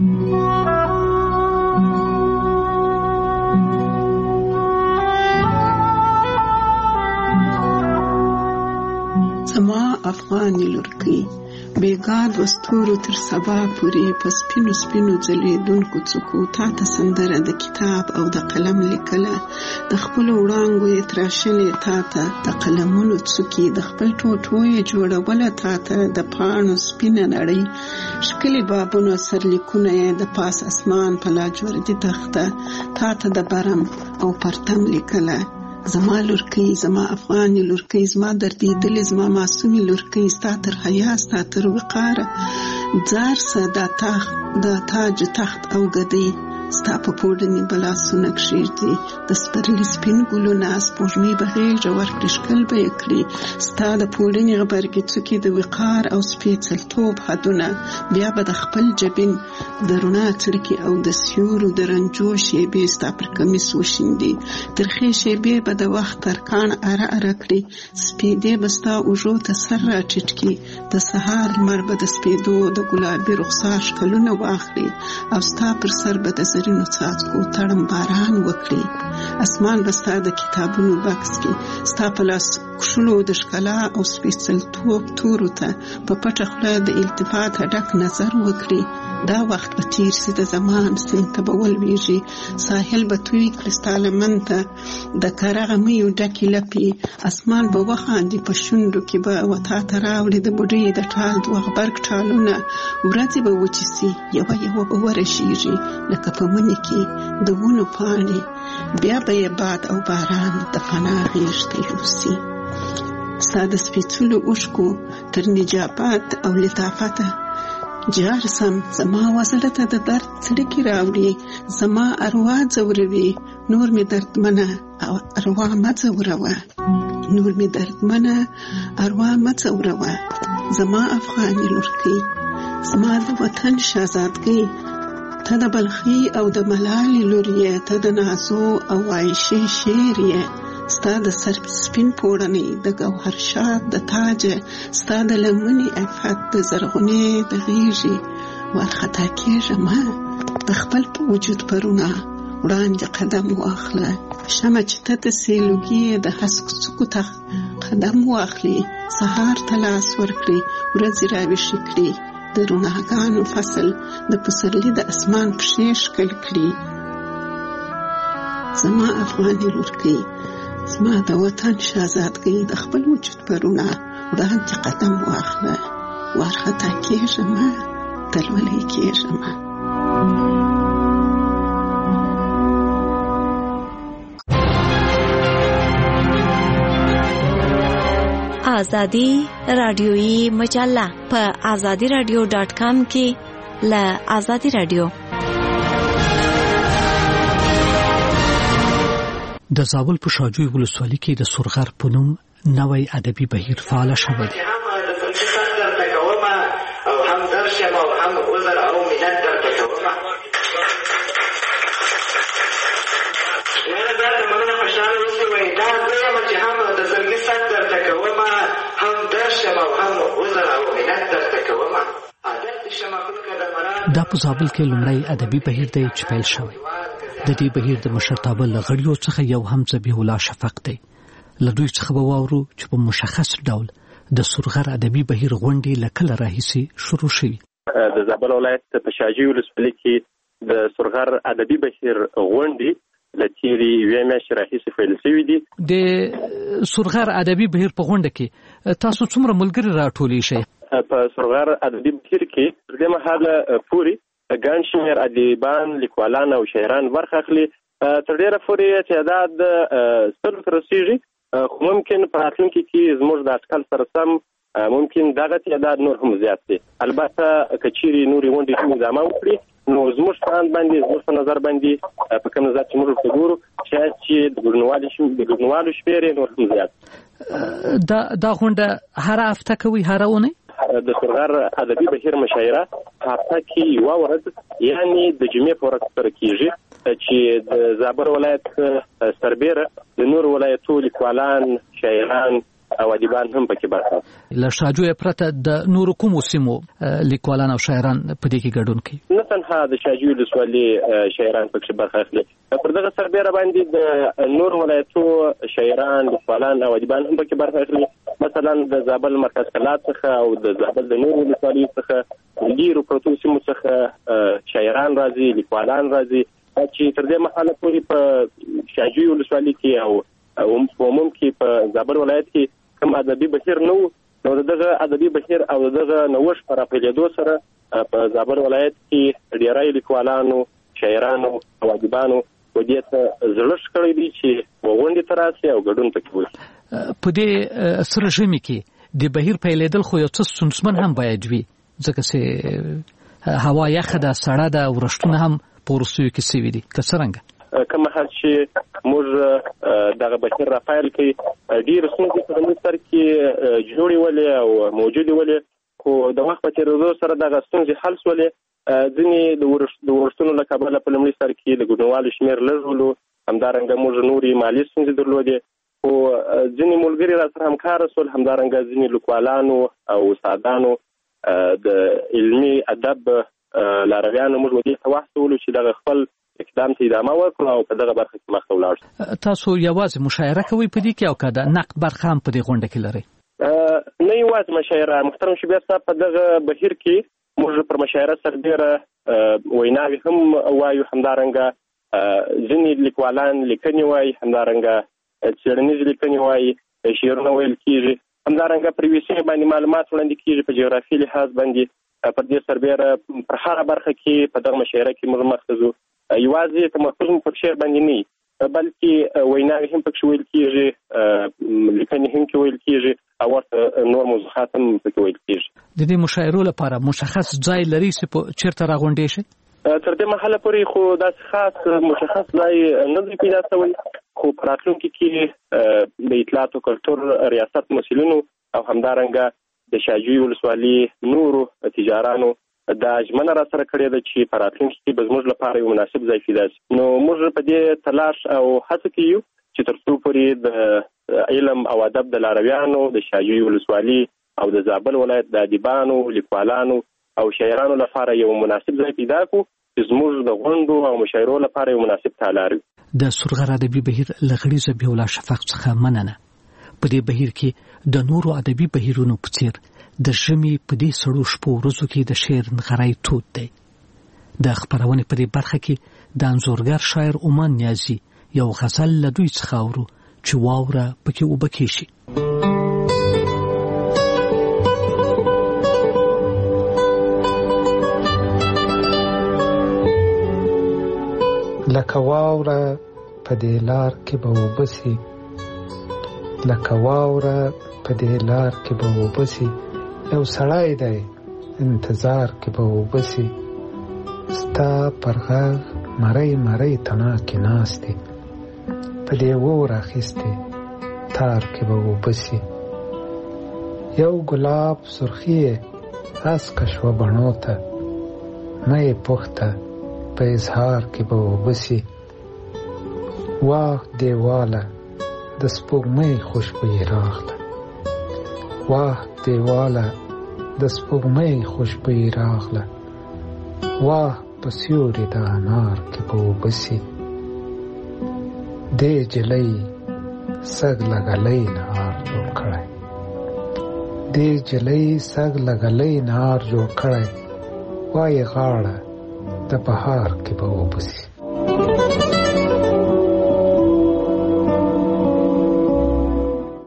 زما افغاني لورکۍ بیګاد وستورو تر سبا پورې په سپینو سپینو ځلېدونکو څوکو تا ته سندره د کتاب او د قلم لیکله، د خپلو وړانګو یې تراشلې تا ته د قلمونو څوکې، د خپل ټوټو یې جوړوله تا ته د پاڼو سپینه نړۍ، ښکلي بابونو سرلیکونه یې د پاس اسمان په لاجوردي تخته تا ته د برم او پرتم لیکله. زما لورکۍ، زما افغاني لورکۍ، زما دردېدلې، زما معصومې لورکۍ، ستا تر حیا، ستا تر وقاره ځار سه دا تاج تخت او ګدۍ، ستا په پوړني بلاسونه کښېږدي د سپرلي سپین ګلونه، سپوږمۍ به غېږه ورکړي ښکل به یې کړي، ستا د پوړني غبرګې څوکې د وقار او سپېڅلتوب حدونه، بیا به د خپل جبین د رڼا څړکې او د سیورو د رنجو شیبې ستا پر کمیس وشیندي، ترخې شیبې به د وخت ترکاڼ اره اره کړي، سپېدې به ستا اوږو ته سر راټیټ کړي، د سهار لمر به د سپېدو د ګلابي رخسار ښکلونه واخلي او ستا پر سر به د زرینو څاڅکو تړم باران وکړي، اسمان به ستا د کتابونو بکس کې ستا په لاس کښلو د ښکلا او سپېڅلتوب تورو ته په پټه خوله د التفات ډک نظر وکړي. دا وخت به تیر سي، د زمان سیند ته به ولویږي، ساحل به توی کړي ستا لمن ته د کره غمیو ډکې لپې، اسمان به وخاندي په شونډو کې به وتا ته راوړي د بوډۍ د ټال دوه غبرګ ټالونه، ورځې به وچې سي، یوه یوه به ورشیږي لکه په مني کې د ونو پاڼې، بیا به یې باد او باران د پناه غېږ ته یوسي. ستا د سپېڅلو اوښکو تر نجابت او لطافته جار سم، زما وزړه ته د درد څړیکې راوړي، زما اروا ځوروي، نور مې دردمنه او اروا مه ځوروه، نور مې دردمنه اروا مه ځوروه. زما افغاني لورکۍ، زما د وطن شهزادګۍ، ته د بلخي او د ملالې لور یې، ته د نازو او عایشې شعر یې، ستا د سر سپین پوړنۍ د ګوهر شاد د تاجه، ستا د لمنې عفت د زرغونې د غېږې، وارخطا کېږه مه د خپل په وجود پرونه وړاندې قدم واخله، شمه چې ته د سیلوګي د هسکو څوکو ته قدم واخلي، سهار ته لاس ورکړي، ورځې راویښې کړي، د رڼاګانو فصل د پسرلي د اسمان پښې ښکل کړي. زما افغاني لورکۍ، زما د وطن شهزادګۍ، د خپل وجود پرونه وړاندې قدم واخله، وارخطا کېږه مه تلولی کېږه مه. آزادی رادیویی مجله په azadiradio.com کې ل آزادی رادیو. د زابل په شاجوی ولسوالۍ کې د سرغر په نوم نوی ادبي بهیر فعال شوی دی. او هم درشم او هم عذر او منت درته کوم. نه دا مننه خوشاله اوسئ وای دا دویم چې هم د زړګي سات درته کوم، هم درشم او هم عذر او منت درته کوم. دا په زابل کې لومړی ادبي بهیر دی چې پیل شوی. د دې بهیر د مشرتابه له غړیو څخه یو هم ذبیح الله شفق دی. له دوی څخه به واورو چې په مشخص ډول د سرغر ادبي بهیر غونډې له کله راهیسې شروع شوي. د زابل ولایت په شاجوی ولسوالۍ کې د سرغر ادبي بهیر غونډې له تیرې یوې میاشتې راهیسې پیل شوي دي. د سرغر ادبي بهیر په غونډه کې تاسو څومره ملګري راټولې شئ؟ په سرغر ادبي بهیر کې تر دې مهاله پورې ګڼ شمېر ادیبان، لیکوالان او شاعران برخه اخلي. تر ډېره پورې تعداد 100 ته رسېږي، خو ممکن په راتلونکي کې زموږ د اټکل سره سم ممکن دغه تعداد نور هم زیات شي. البته که چیرې نورې غونډې هم ادامه وکړي نو زموږ په اند باندې، زموږ په نظر باندې په کوم نظر چې موږ ورته ګورو شاید چې د ګډونوالو شمېر نور هم زیات. دا غونډه هره هفته کوي؟ هره اونۍ د سرغر ادبي بهیر مشاعره هفته کې یوه ورځ یعنی د جمعې په ورځ ترسره کېږي چې د زابل ولایت سربیره د نور ولایتو لیکوالان، شاعران او ادیبان هم پکې برخه اخلي. له شاجوی پرته د نورو کومو سیمو لیکوالان او شاعران په دې کې ګډون کوي؟ نه تنها د شاجوی ولسوالۍ شاعران پکې برخه اخلي، پر دغه سربیره باندې د نور ولایتو شاعران، لیکوالان او ادیبان هم پکې برخه اخلي. مثلا د زابل مرکز کلات څخه او د زابل د نورو ولسوالیو څخه ډیرو پروتو سیمو څخه شاعران راځي، لیکوالان راځي چې تر دې مهاله پورې په شاجوی ولسوالۍ کې او عموم کې په زابل ولایت کې کوم ادبي بهیر نه و، نو دغه ادبي بهیر او دغه نوښت پر راپیلېدو سره په زابل ولایت کې ډېری لیکوالانو، شاعرانو او ادیبانو په دې ته زړښت کړی دی چې غونډې ته راشي او ګډون پکې وشي. په دې سره ژمي کې د بهیر پیلېدل خو یو څه ستونزمن هم باید وي، ځکه چې هوا یخه ده، سړه ده، ورښتونه هم په وروستیو کې سوي دي. که څرنګه کوم حال چې موږ دغه بهیر را پیل کړي ډېرې ستونزې په زموږ سر کې جوړې ولې او موجودې ولې، خو د وخت په تېرېدو سره دغه ستونزې حل شولې. ځینې د ورښتونو له کبله په لومړي سر کې د ګډونوالو شمېر لږ ولو، همدارنګه موږ نورې مالي ستونزې درلودې، خو ځینې ملګري را سره همکاره شول، همدارنګه ځینې لیکوالانو او استادانو د علمي ادب لارویانو موږ دې ته وهڅولو چې دغه خپل اقدام ته ادامه ورکړو او په دغه برخه کې مخته ولاړ شو. تاسو یوازې مشاعره کوئ په دې کې او که د نقد برخه هم په دې غونډه کې لرئ؟ نه یوازې مشاعره، محترم شبیر صاحب، په دغه بهیر کې موږ پر مشاعره سربیره ویناوې هم وایو، همدارنګه ځینې لیکوالان لیکنې وایي، همدارنګه څېړنیزې لیکنې وایي، شعرونه ویل کېږي، همدارنګه پر یوې سیمې باندې معلومات وړاندې کېږي په جغرافي لحاظ باندې. پر دې سربیره پر هره برخه کې په دغه مشاعره کې موږ مخته ځو. یوازې تمرکز مو پر شعر باندې نه، بلکې ویناوې هم پکې ویل کېږي، لیکنې هم کې ویل کېږي او ورته نور موضوعات هم پکې ویل کېږي. د دې مشاعرو لپاره مشخص ځای لري چې چېرته راغونډې شي؟ تر دې مهاله پورې خو داسې خاص مشخص ځای نه دی پیدا شوی، خو په راتلونکي کې د اطلاعات او کلتور ریاست مسؤلینو او همدارنګه د شاجوی ولسوالۍ نورو تجارانو دا ژمنه را سره کړې ده چې په راتلونکي کې به زموږ لپاره یو مناسب ځای پیدا شي. نو موږ په دې تلاش او هڅه کې یو چې تر څو پورې د علم او ادب د لارویانو د شاجوی ولسوالۍ او د زابل ولایت د ادیبانو، لیکوالانو او شاعرانو لپاره یو مناسب ځای پیدا کړو چې زموږ د غونډو او مشاعرو لپاره یو مناسب تالار وي. د سرغر ادبي بهیر له غړي زبیح الله شفق څخه مننه. په دې بهیر کې د نورو ادبي بهیرونو په څیر د ژمي په دې سړو شپو ورځو کې د شعر نغری تود دی. د خپرونې په دې برخه کې د انځورګر شاعر عمان نیازي یو غزل له دوی څخه اورو چې واوره پکې اوبه کېږي. لکه واوره په دې لار کې به اوبه سي، لکه واوره په دې لار کې به اوبه سي، یو سړی دی انتظار کې به اوبه سي، ستا پر غږ مرۍ مرۍ تڼاکې ناستې، په دې اور اخیستې تار کې به اوبه سي، یو ګلاب سرخي یې هسکه شوه بڼو ته، مه یې پوښته په اظهار کې به اوبه سي، واه دیواله د سپوږمۍ خوشبويي راغله، واه دیواله د سپوږمۍ خوشبويي راغله، واه په سیوري د انار کې به اوبه سي، دې جلۍ سږ لګلی نهار جوړ کړی، دې جلۍ سږ لګلی نهار جوړ کړی، وایي غاړه د بهار کې به اوبه سي.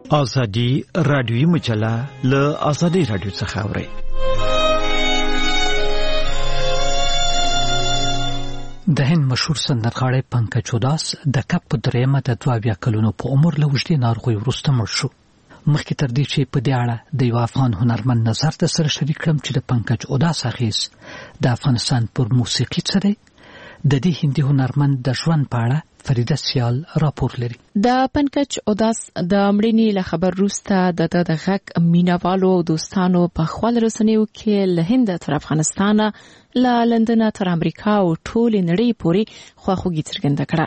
ازادي رادیوي مجله له ازادي رادیو څخه اوري. د هند مشهور سندرغاړی پنکج اوداس د کپ په درېمه د 22 کلونو په عمر له وجدي ناروغي وروسته مړ شو. مخکې تر دې چې په دې اړه د یو افغان هنرمند نظر د سره شریک کړم چې د پنکج اوداس اغیز د افغانستان پر موسیقي څه دی، د دې هندي هنرمند د ژوند په اړه فریده سیال راپور لري. د پنکج اوداس د مړینې له خبر وروسته د غږ مینوالو او دوستانو په خپل رسنیو کې له هند تر افغانستان، له لندن تر امریکا او ټول نړۍ پورې خواخوږي څرګنده کړه.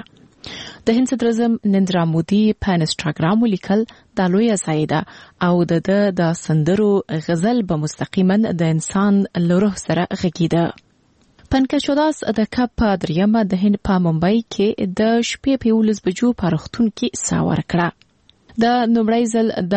د هند صدر اعظم نریندرا مودي په انسټاګرام ولیکل دا لویه سایده او د سندرو غزل به مستقیما د انسان له روح سره غږیده. پنکج اوداس د کپ په درېمه د هند په ممبئی کې د شپې په 11 بجو په روغتون کې ساه ورکړه. د لومړي ځل د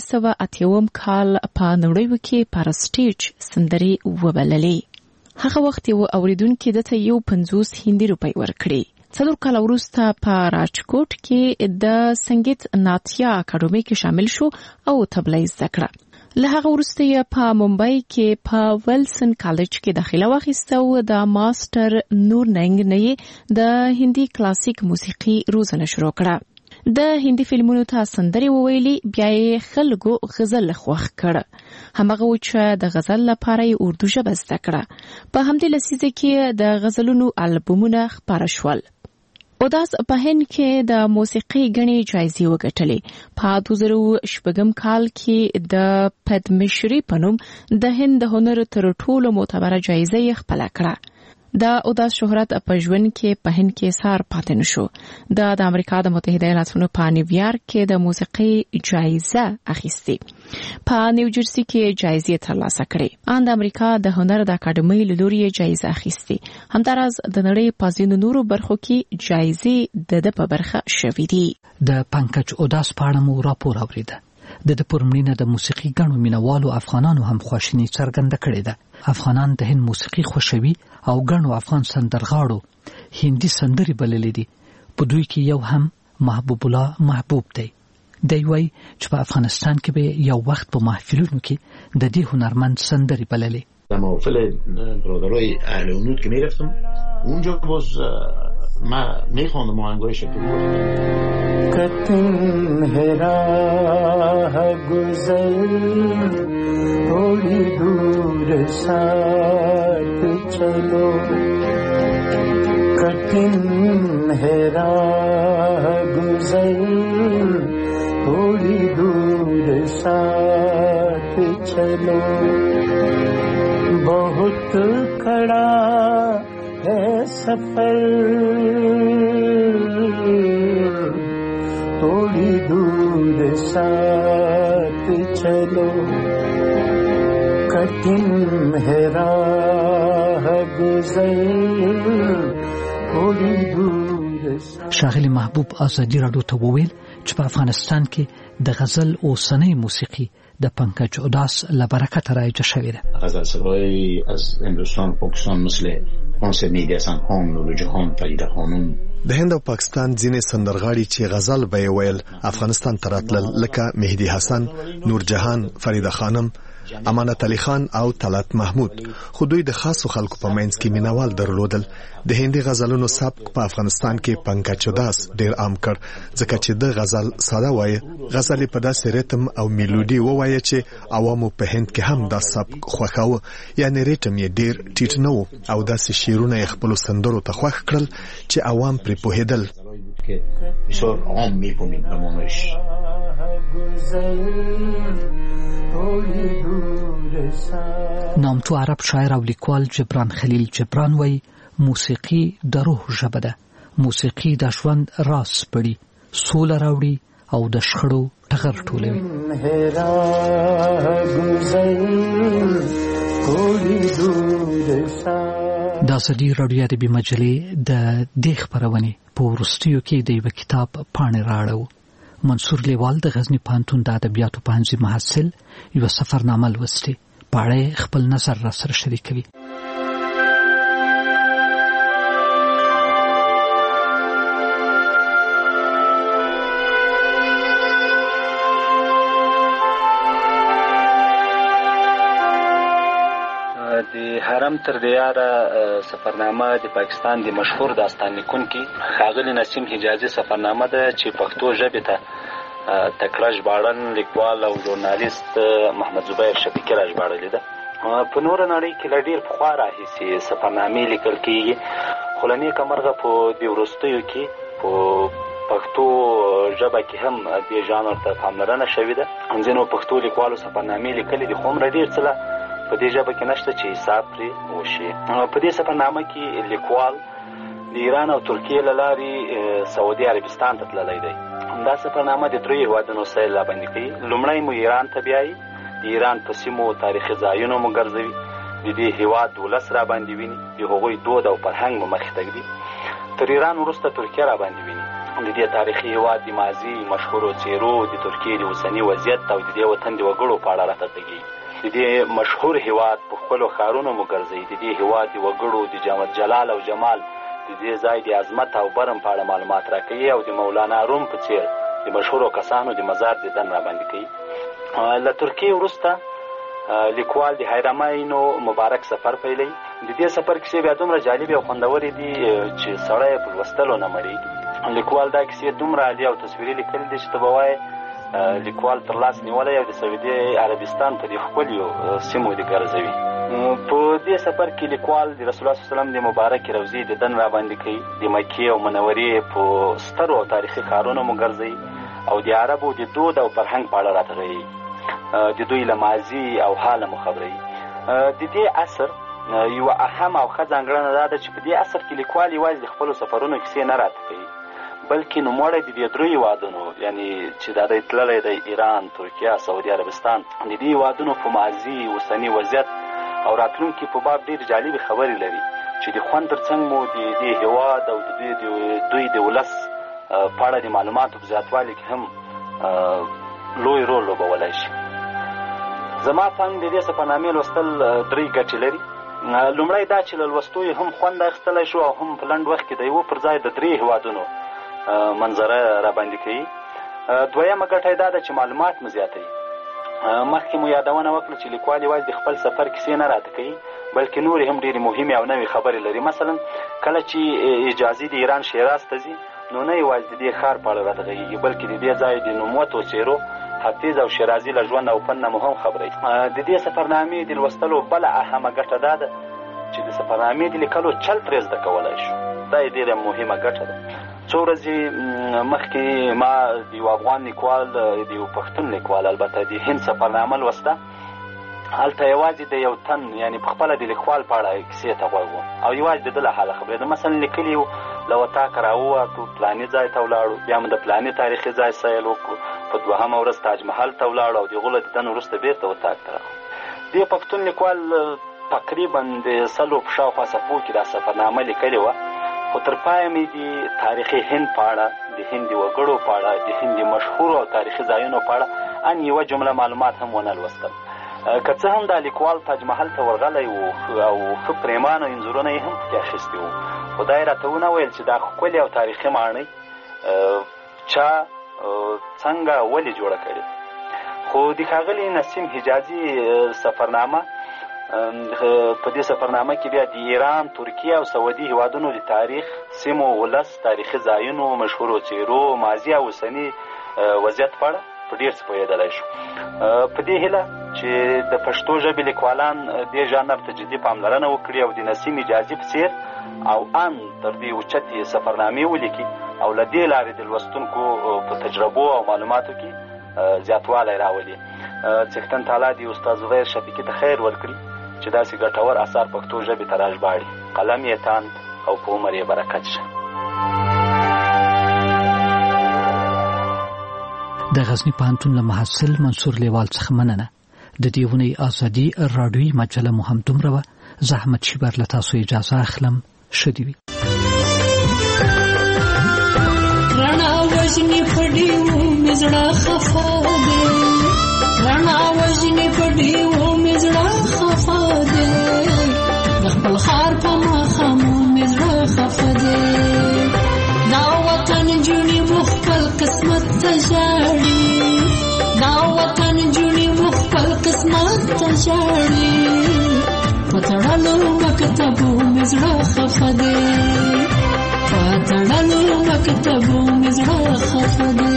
1980 کال په نړۍ کې پر سټیج سندري وبللې. هغه وخت یو اوریدونکو دته 50 هندي روپۍ ورکړي. 4 کال وروسته په راجکوټ کې د سنگیت ناتیا اکاډمي کې شامل شو او طبله زده کړه. له هغه وروسته یې په ممبئی کې په ویلسن کالج کې داخله واخیسته او د ماستر نور ننګ نه د هندي کلاسیک موسیقي روزنه شروع کړه. د هندي فلمونو ته سندري وویلي، بیا یې خلکو غزل خوښ کړ. همغه و چې د غزل لپاره یې اردو ژبه زده کړه. په همدې لسیزه کې د غزلونو البومونه خپاره شول. اوداس په هند کې د موسیقي غني جایزې وګټلې. په 2006 کال کې د پدمشری په نوم د هند هنر تر ټولو معتبره جایزه یې خپل کړه. د اوداس شهرت په ژوند کې په هند کې سار پاتې نشو. د امریکا د متحده ایالاتونو په نیویارک کې د موسیقي جایزه اخیستې. په نیوجرسي کې جایزې ترلاسه کړې. ان د امریکا د هنر د اکاډمۍ له لوري جایزه اخیستې. همداراز د نړۍ په ځینو نورو برخو کې جایزې د په برخه شوې دي. د پنکج اوداس په اړه مو راپور اوریده. د پرمړینه د موسیقي غنو مینوالو افغانانو هم خوشنی څرګنده کړې ده. افغانان د هند موسیقي خوښوي او غنو افغان سندرغاړو هندي سندري بللې دي. په دوی کې یو هم محبوب الله محبوب دی. دی وایي چې په افغانستان کې به یو وخت په محفلونو کې د دې هنرمند سندري بللې. در محفل برادرای اهل هنود که میرفتم اونجا باز ما میخواندم آهنگای شکل کتن هراه گزر تھوڑی دور ساتھ چلو کتن هراه گزر تھوڑی دور ساتھ چلو بہت کڑا ہے سفر تھوڑی دور ساتھ چلو کٹن ہے راہ گزر تھوڑی دور. ښاغلي محبوب ازادي راډیو ته وویل چې په افغانستان کې د غزل او سنې موسیقي د پنکج اوداس له برکته رایجه شوې ده. غزل سرایی از هندوستان پاکستان مثل خانس مهدی حسن خان، نور جهان، فریده خانم. د هند او پاکستان ځینې سندرغاړي چې غزل به ویل افغانستان ته راتلل، لکه مهدی حسن، نور جهان، فریده خانم، امانت علي خان او طلعت محمود. خو دوی د خاصو خلکو په منځ کې مینوال درلودل. د هندي غزلونو سبک په افغانستان کې پنکج اوداس ډیر عام کړ، ځکه چې د غزل ساده وایي، غزل په داسې ریتم او میلودي وایي چې عوامو په هند کې هم دا سبک خوښاوه. یعنی ریتم یې ډیر ټیټ نه و او داسې شعرونه یې خپلو سندرو ته خوښ کړل چې عوام پرې پوهېدل. بسیار عام می‌فهمید زمانش. نامتو عرب شاعر او لیکوال جبران خلیل جبران وایي موسیقي د روح ژبه ده. موسیقي د ژوند راز پړي، سوله راوړي او د شخړو ټغر ټولوي. د ازادي راډیو ادبي مجلې د دې خپرونې په وروستیو کې د یو کتاب پاڼې راړو. منصور لیوال د غزنی پوهنتون د ادبیاتو پوهنځي محصل یو سفرنامه لوستې. په اړه خپل نظر را سره شریکوي. محترم تر دیاره سفرنامه د پاکستان د مشهور داستان لیکونکي ښاغلي نسیم حجازي سفرنامه ده چې پښتو ژبې ته تکړه ژباړن لیکوال او ژورنالیست محمد زبیر شفیقي را ژباړلې ده. په نوره نړۍ کې له ډېر پخوا راهیسې سفرنامې لیکل کېږي، خو له نیکه مرغه په دې وروستیو کې په پښتو ژبه کې هم دې ژانر ته پاملرنه شوې ده. ځینو پښتو لیکوالو سفرنامې لیکلې دي، خو هومره ډېر څه په دې ژبه کې نشته چې حساب پرې وشي. په دې سفرنامه کې لیکوال د ایران او ترکیې له لارې سعودي عربستان ته تللی دی. دا سفرنامه د دریو هېوادونو سیل راباندې کوي. لومړی مو ایران ته بیایي، د ایران په سیمو تاریخي ځایونو مو ګرځوي، د دې هېواد ولس راباندې ویني، د هغوی دود او فرهنګ مو مخې ته ږدي. تر ایران وروسته ترکیه راباندې ویني، د دې تاریخي هېواد د ماضي مشهورو څېرو، د ترکیې د اوسني وضعیت او د دې وطن د وګړو په اړه راته غږېږي. د دې مشهور هېواد په خپلو ښارونو مو ګرځوي، د دې هېواد د وګړو د جلال او جمال، د دې ځای د عظمت او برم په اړه معلومات راکوي او د مولانا روم په څېر د مشهورو کسانو د مزار دیدن راباندې کوي. له ترکیې وروسته لیکوال د حرمینو مبارک سفر پیلوي. د دې سفر کیسې بیا دومره جالبې او خوندورې دي چې سړی په لوستلو نه مړېږي. لیکوال دا کیسې دومره عالي او تصویري لیکلي دي چې ته به وایې لیکوال تر لاس نیولی او د سعودي عربستان په دې ښکلیو سیمو دې ګرځوي. په دې سفر کې لیکوال د رسول الله صلی الله علیه وسلم د مبارکې روضې دیدن راباندې کوي، د مکې او منورې په سترو او تاریخي ښارونو مو ګرځوي او د عربو د دود او فرهنګ په اړه راته غږېږي، د دوی له ماضي او حاله مو خبروي. د دې عصر یوه اهم او ښه ځانګړنه دا ده چې په دې عصر کې لیکوال یوازې د خپلو سفرونو کیسې نه راته کوي، بلکې نوموړی د دې دریو هېوادونو یعنې چې دا دی تللی دی ایران، ترکیه، سعودي عربستان، د دې هېوادونو په ماضي اوسني وضعیت او راتلونکي په باب ډېرې جالبې خبرې لري چې د خوند تر څنګ مو د دې هېواد او د دوی د ولس په اړه د معلوماتو په زیاتوالي کې هم لوی رول لوبولی شي. زما په اند د دې سفرنامې لوستل درې ګټې لري. لومړی دا چې له لوستو یې هم خوند اخیستلی شو او هم په لنډ وخت کې د یوه پر ځای د درې هېوادونو منظره راباندې کوي. دویمه ګټه یې دا ده چې معلومات مو زیاتوي. مخکې مو یادونه وکړه چې لیکوال یوازې د خپل سفر کیسې نه راته کوي، بلکې نورې هم ډېرې مهمې او نوې خبرې لري. مثلا کله چې حجازي د ایران شیراز ته ځي، نو نه یوازې د دې ښار په اړه راته غږېږي، بلکې د دې ځای د نوموتو څېرو حافظ او شیرازي له ژوند او فن نه مو هم خبروي. د دې سفرنامې د لوستلو بله اهمه ګټه دا ده چې د سفرنامې د لیکلو چل ترې زده کولی شو. دا یې ډېره مهمه ګټه ده. څو ورځې مخکې ما د یو افغان لیکوال، د یو پښتون لیکوال البته، د هند سفرنامه لوسته. هلته یوازې د یو تن یعنې په خپله د لیکوال په اړه کیسې ته غوږ وم او یوازې د ده له حاله خبرېده. مثلا لیکلي وو له وطاقه راووتو، پلاني ځای ته ولاړو، بیا مو د پلاني تاریخي ځای سیل وکړو، په دوهمه ورځ تاج محل ته ولاړو او د هغو له دیدن وروسته بېرته وطاق ته راغلو. دې پښتون لیکوال تقریبا د 100 په شاوخوا صفحو کې دا سفرنامه لیکلې وه، خو تر پایه مې د تاریخي هند په اړه، د هند د وګړو په اړه، د هند د مشهورو او تاریخي ځایونو په اړه ان یوه جمله معلومات هم ونه لوستل. که څه هم دا لیکوال تاج محل ته ورغلی و او ښه پرېمانه انځورونه یې هم پکې اخیستي وو، خو دا یې راته ونه ویل چې دا ښکلې او تاریخي ماڼۍ چا څنګه ولې جوړه کړې. خو د ښاغلي نسیم حجازي سفرنامه، په دې سفرنامه کې بیا د ایران، ترکیه او سعودي هېوادونو د تاریخ، سیمو، ولس، تاریخي ځایونو، مشهورو څېرو، ماضي او اوسني وضعیت په اړه په ډېر څه پوهېدلی شو. په دې هیله چې د پښتو ژبې لیکوالان دې ژانر ته جدي پاملرنه وکړي او د نسیم حجازي په څېر او ان تر دې اوچتې سفرنامې ولیکي او له دې لارې د لوستونکو په تجربو او معلوماتو کې زیاتوالی راولي. څښتن تعالی د استاد زبیر شفیقي ته خیر ورکړي چې داسې ګټور اثار پښتو ژبې ته راژباړي. قلم یې تاند او په عمر یې برکت شه. د غزنی پوهنتون له محصل منصور لیوال څخه مننه. د دې ونې ازادي راډیوي مجله مو هم دومره وه. زه احمد شیبر له تاسو اجازه اخلم. ښه دې وي. رڼا وژنې په ډېوو مې زړه خفه دی، رڼا وژنې په ډېوو مې زړه خفه دی، د خپل ښار په ماښامو مې زړه خفه دی. دا وطن جونې مو خپل قسمت ته ژاړي، دا وطن جونې مو خپل قسمت ته ژاړي، په پاتړلو مکتبو مزړه خفه دی پاتړلو مکتبو مزړه خفه دی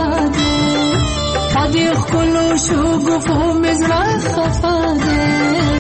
خفه دی